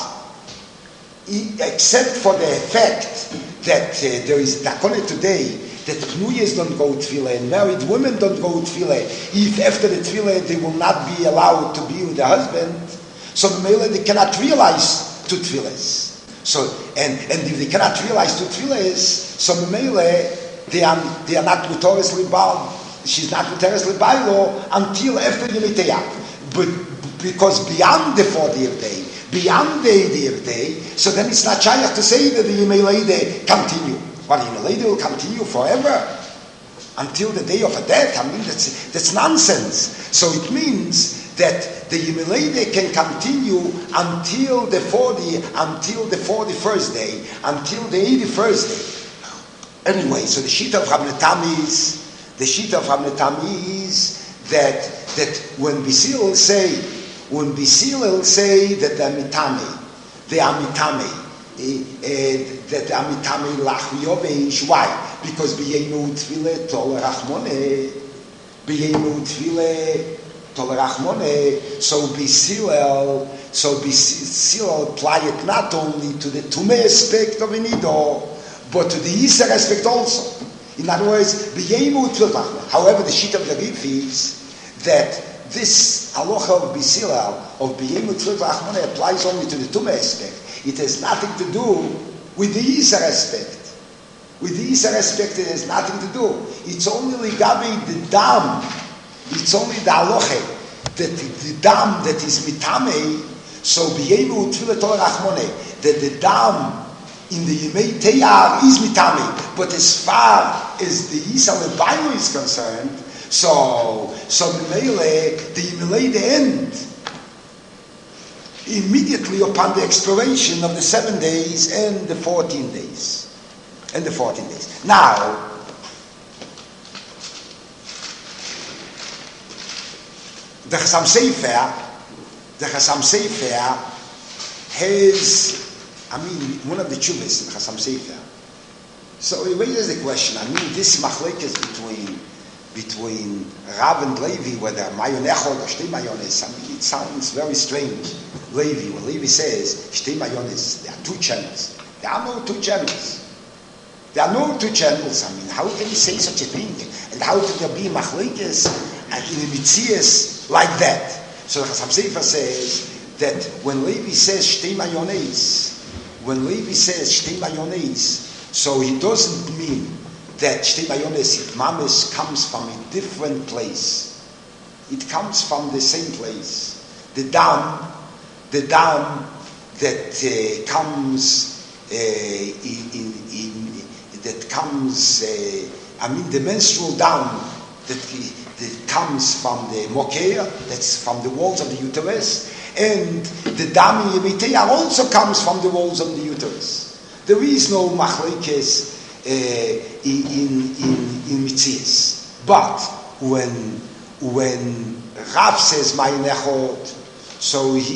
except for the fact that uh, there is takone today, that pnuyas don't go tefillah and married women don't go tefillah, if after the tefillah they will not be allowed to be with the husband, so they cannot realize two tefillahs. So, and, and if they cannot realize two tefillahs, so they are, they are not notoriously bound. She's not notoriously bound until after the Yimiteyah. But because beyond the fortieth day, beyond the eightieth day, so then it's not shayach to say that the Yimiteyah continue. But the Yimiteyah will continue forever until the day of her death. I mean, that's, that's nonsense. So it means that the Yimiteyah can continue until the forty, until the forty-first day, until the eighty-first day. Anyway, so the sheet of Rabbi Tam is, the sheet of Rabbi Tam is that that when Bisil say, when Bisil say that they are mitame, they are mitame, uh, that they are mitame lachviyove. Why? Because b'yenu tefillah tol rachmone, b'yenu tefillah tol rachmone. So Bisil, so Bisil apply it not only to the tumeh aspect of inido, but to the Yisr aspect also. In other words, however, the sheet of the Rif is that this halacha of Bisilal, of B'yemu Tzvil V'achmone, applies only to the Tumah aspect. It has nothing to do with the Yisr aspect. With the Yisr aspect, it has nothing to do. It's only Ligabe the Dam. It's only the halacha that the Dam that is Mitame, so B'yemu Tzvil V'achmone, that the Dam in the Yimei Teyar is mitame, But as far as the Yisrael Bayu is concerned, so so the Mele, the Mele, the end, immediately upon the expiration of the seven days and the fourteen days. And the fourteen days. Now, the Chassam Sofer, the Chassam Sofer has, I mean, one of the chuvas in the Chassam Sofer. So he raises the question, I mean, this machlekes between between Rav and Levi, whether Mayon Echod or Shtei Mayones, I mean, it sounds very strange. Levi, when Levi says Shtei Mayones, there are two channels. There are no two channels. There are no two channels. I mean, how can he say such a thing? And how can there be machlekes in the mitzias like that? So the Chassam Sofer says that when Levi says Shtei Mayones, when Levi says Shtei Mayones, so he doesn't mean that Shtei Mayones, Mames, comes from a different place. It comes from the same place. The dam, the dam that uh, comes uh, in, in, in that comes, uh, I mean, the menstrual dam that, that comes from the mokea, that's from the walls of the uterus, and the dam in Yemitea also comes from the walls of the uterus. There is no machlekes uh, in in in mitzias. But when when Rav says Mayon Echod, so he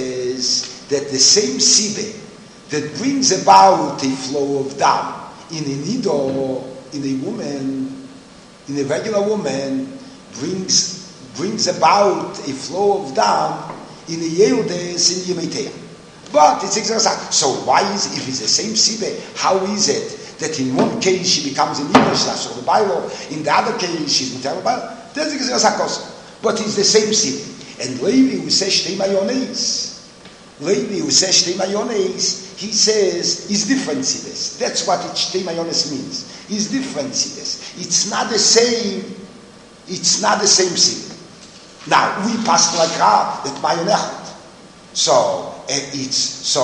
says that the same sibe that brings about a flow of dam in a nido, in a woman, in a regular woman, brings brings about a flow of dam in a yeldes in Yemitea. But it's exactly so. Why is if it's the same sibe? How is it that in one case she becomes an English of the Bible, in the other case she's in the Bible? That's exactly. But it's the same sibe. And Levi who says Shtei Mayones, Levi who says Shtei Mayones, he says it's different sibes. That's what it, Shtei Mayones means. It's different sibes. It's not the same. It's not the same sibe. Now we pass like Rav that Mayon Echod. So. Uh, it's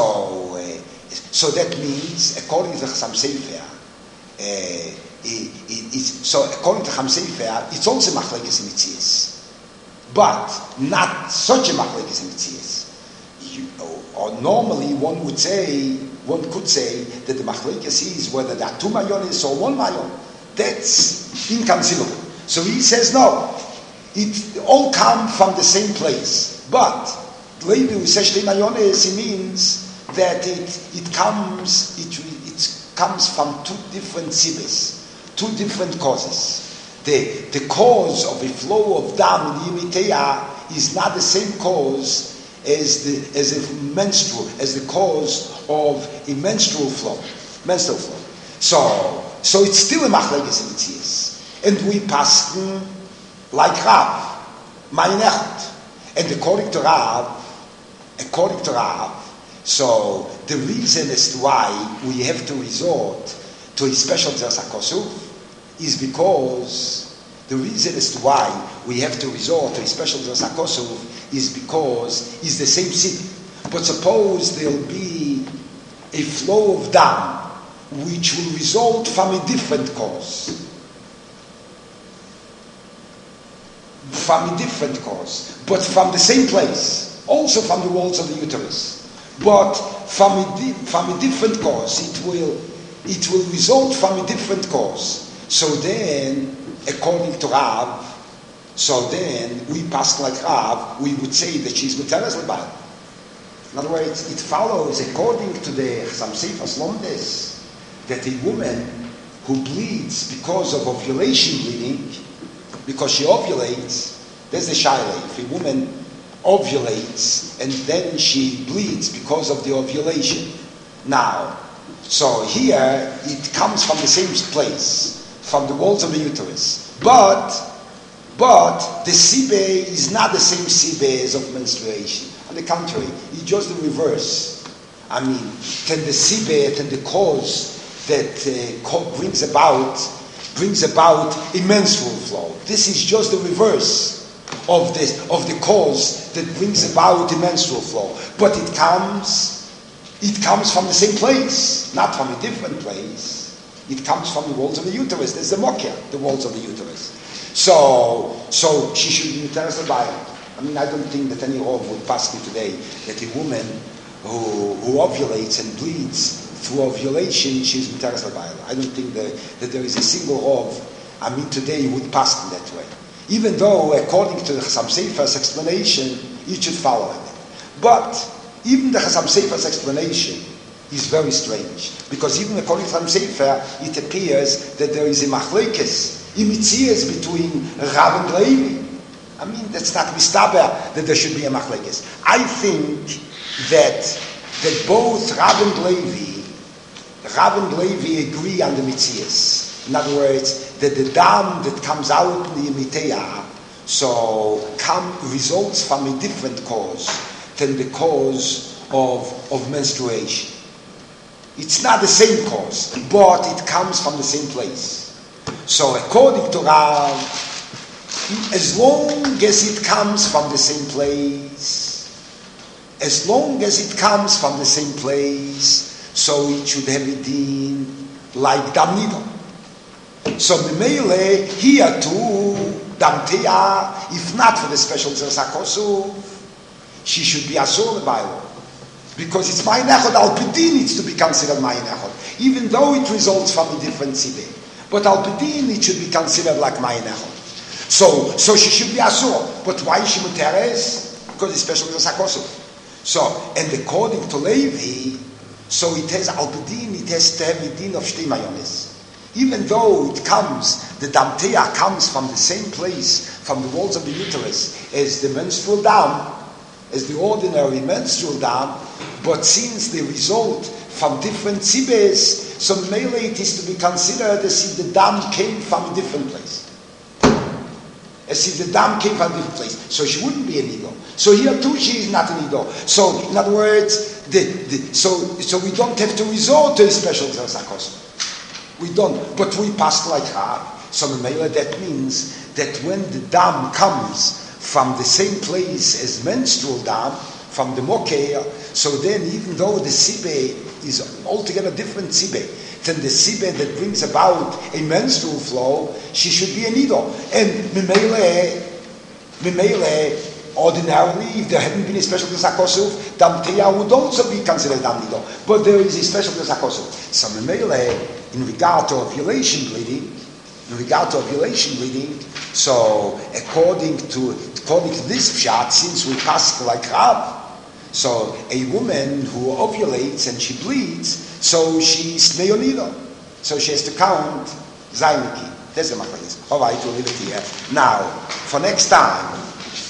so uh, so that means according to the Chassam Sofer, uh, it, it, it's so according to Chassam Sofer, it's also machlekes in mitzias, but not such a machlekes in mitzias. You know, or normally one would say, one could say that the machlekes is whether there are two mayones or one mayon. That's inconceivable. So he says no, it all come from the same place, but. Levi who says Shtei Mayones, it means that it it comes it it comes from two different sibes, two different causes. The the cause of a flow of dam in the Yemitea is not the same cause as the as a menstrual as the cause of a menstrual flow, menstrual flow. So so it's still a machlekes in mitzias, and we pass like Rav, Mayon Echod, and according to Rav. According to Rav, so the reason as to why we have to resort to a special Zeras HaKosuf is because the reason as to why we have to resort to a special Zeras HaKosuf is because it's the same sibe. But suppose there'll be a flow of dam which will result from a different cause. From a different cause, but from the same place. Also from the walls of the uterus, but from a, di- from a different cause. It will it will result from a different cause. So then, according to Rav, so then we pass like Rav, we would say that she's Muteres Leban. In other words, it follows according to the Chassam Sofer Slomdes that a woman who bleeds because of ovulation bleeding, because she ovulates, there's the shaila. If a woman ovulates and then she bleeds because of the ovulation. Now, so here it comes from the same place, from the walls of the uterus. But, but the sibe is not the same sibe as of menstruation. On the contrary, it's just the reverse. I mean, can the sibe and the cause that uh, brings about brings about a menstrual flow. This is just the reverse of this of the cause that brings about the menstrual flow, but it comes it comes from the same place, not from a different place. It comes from the walls of the uterus. There's the mokia, the walls of the uterus. So, so she should be mitaras l'bayla. I mean, I don't think that any Rov would pass me today that a woman who, who ovulates and bleeds through ovulation, she's mitaras l'bayla. I don't think that, that there is a single Rov, I mean, today would pass me that way. Even though, according to the Chassam Sofer's explanation, it should follow it. But even the Chassam Sofer's explanation is very strange, because even according to Chassam Sofer, it appears that there is a machlekes, imitzias between Rav and Levi. I mean, that's not mistaber that there should be a machlekes. I think that that both Rav and Levi, Rav and Levi agree on the mitzias. In other words, that the dam that comes out in the Yemiteya, so come, results from a different cause than the cause of, of menstruation. It's not the same cause, but it comes from the same place. So according to Rav, as long as it comes from the same place, as long as it comes from the same place, so it should have a din like dam nidor. So Mimele, here too, Damteya, if not for the special Zersakosu, she should be Asur by law. Because it's Mayin Echad, Al-Pidin needs to be considered Mayin Echad, even though it results from a different Sibeh. But Al-Pidin, it should be considered like Mayin Echad. So, so she should be Asur. But why is she Muteres? Because it's special Zersakosu. So, and according to Levi, so it has Al-Pidin, it has to have a din of Shtei Mayones. Even though it comes, the damteya comes from the same place, from the walls of the uterus, as the menstrual dam, as the ordinary menstrual dam, but since they result from different sibes, so mele it is to be considered as if the dam came from a different place. As if the dam came from a different place. So she wouldn't be a nido. So here too she is not a nido. So in other words, the, the, so, so we don't have to resort to a special Zersakosu. We don't, but we pass like Rav. So that means that when the dam comes from the same place as menstrual dam, from the mokeh, so then even though the sibe is altogether different sibe than the sibe that brings about a menstrual flow, she should be a nido. And mimele, mimele, ordinarily, if there hadn't been a special Zersakosu, damteya would also be considered dam nido. But there is a special Zersakosu. So mimele, in regard to ovulation bleeding, in regard to ovulation bleeding, so according to according to this pshat, since we pass like Rav, so a woman who ovulates and she bleeds, so she's neonido, so she has to count zayniki. There's the machlekes. All right, we'll leave it here. Now, for next time,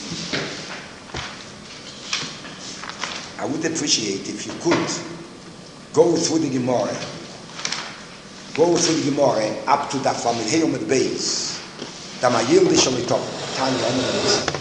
I would appreciate if you could go through the Gemara. Go through the Gemara up to the Family Heyom at base. Da ma yildish on the top. Tanya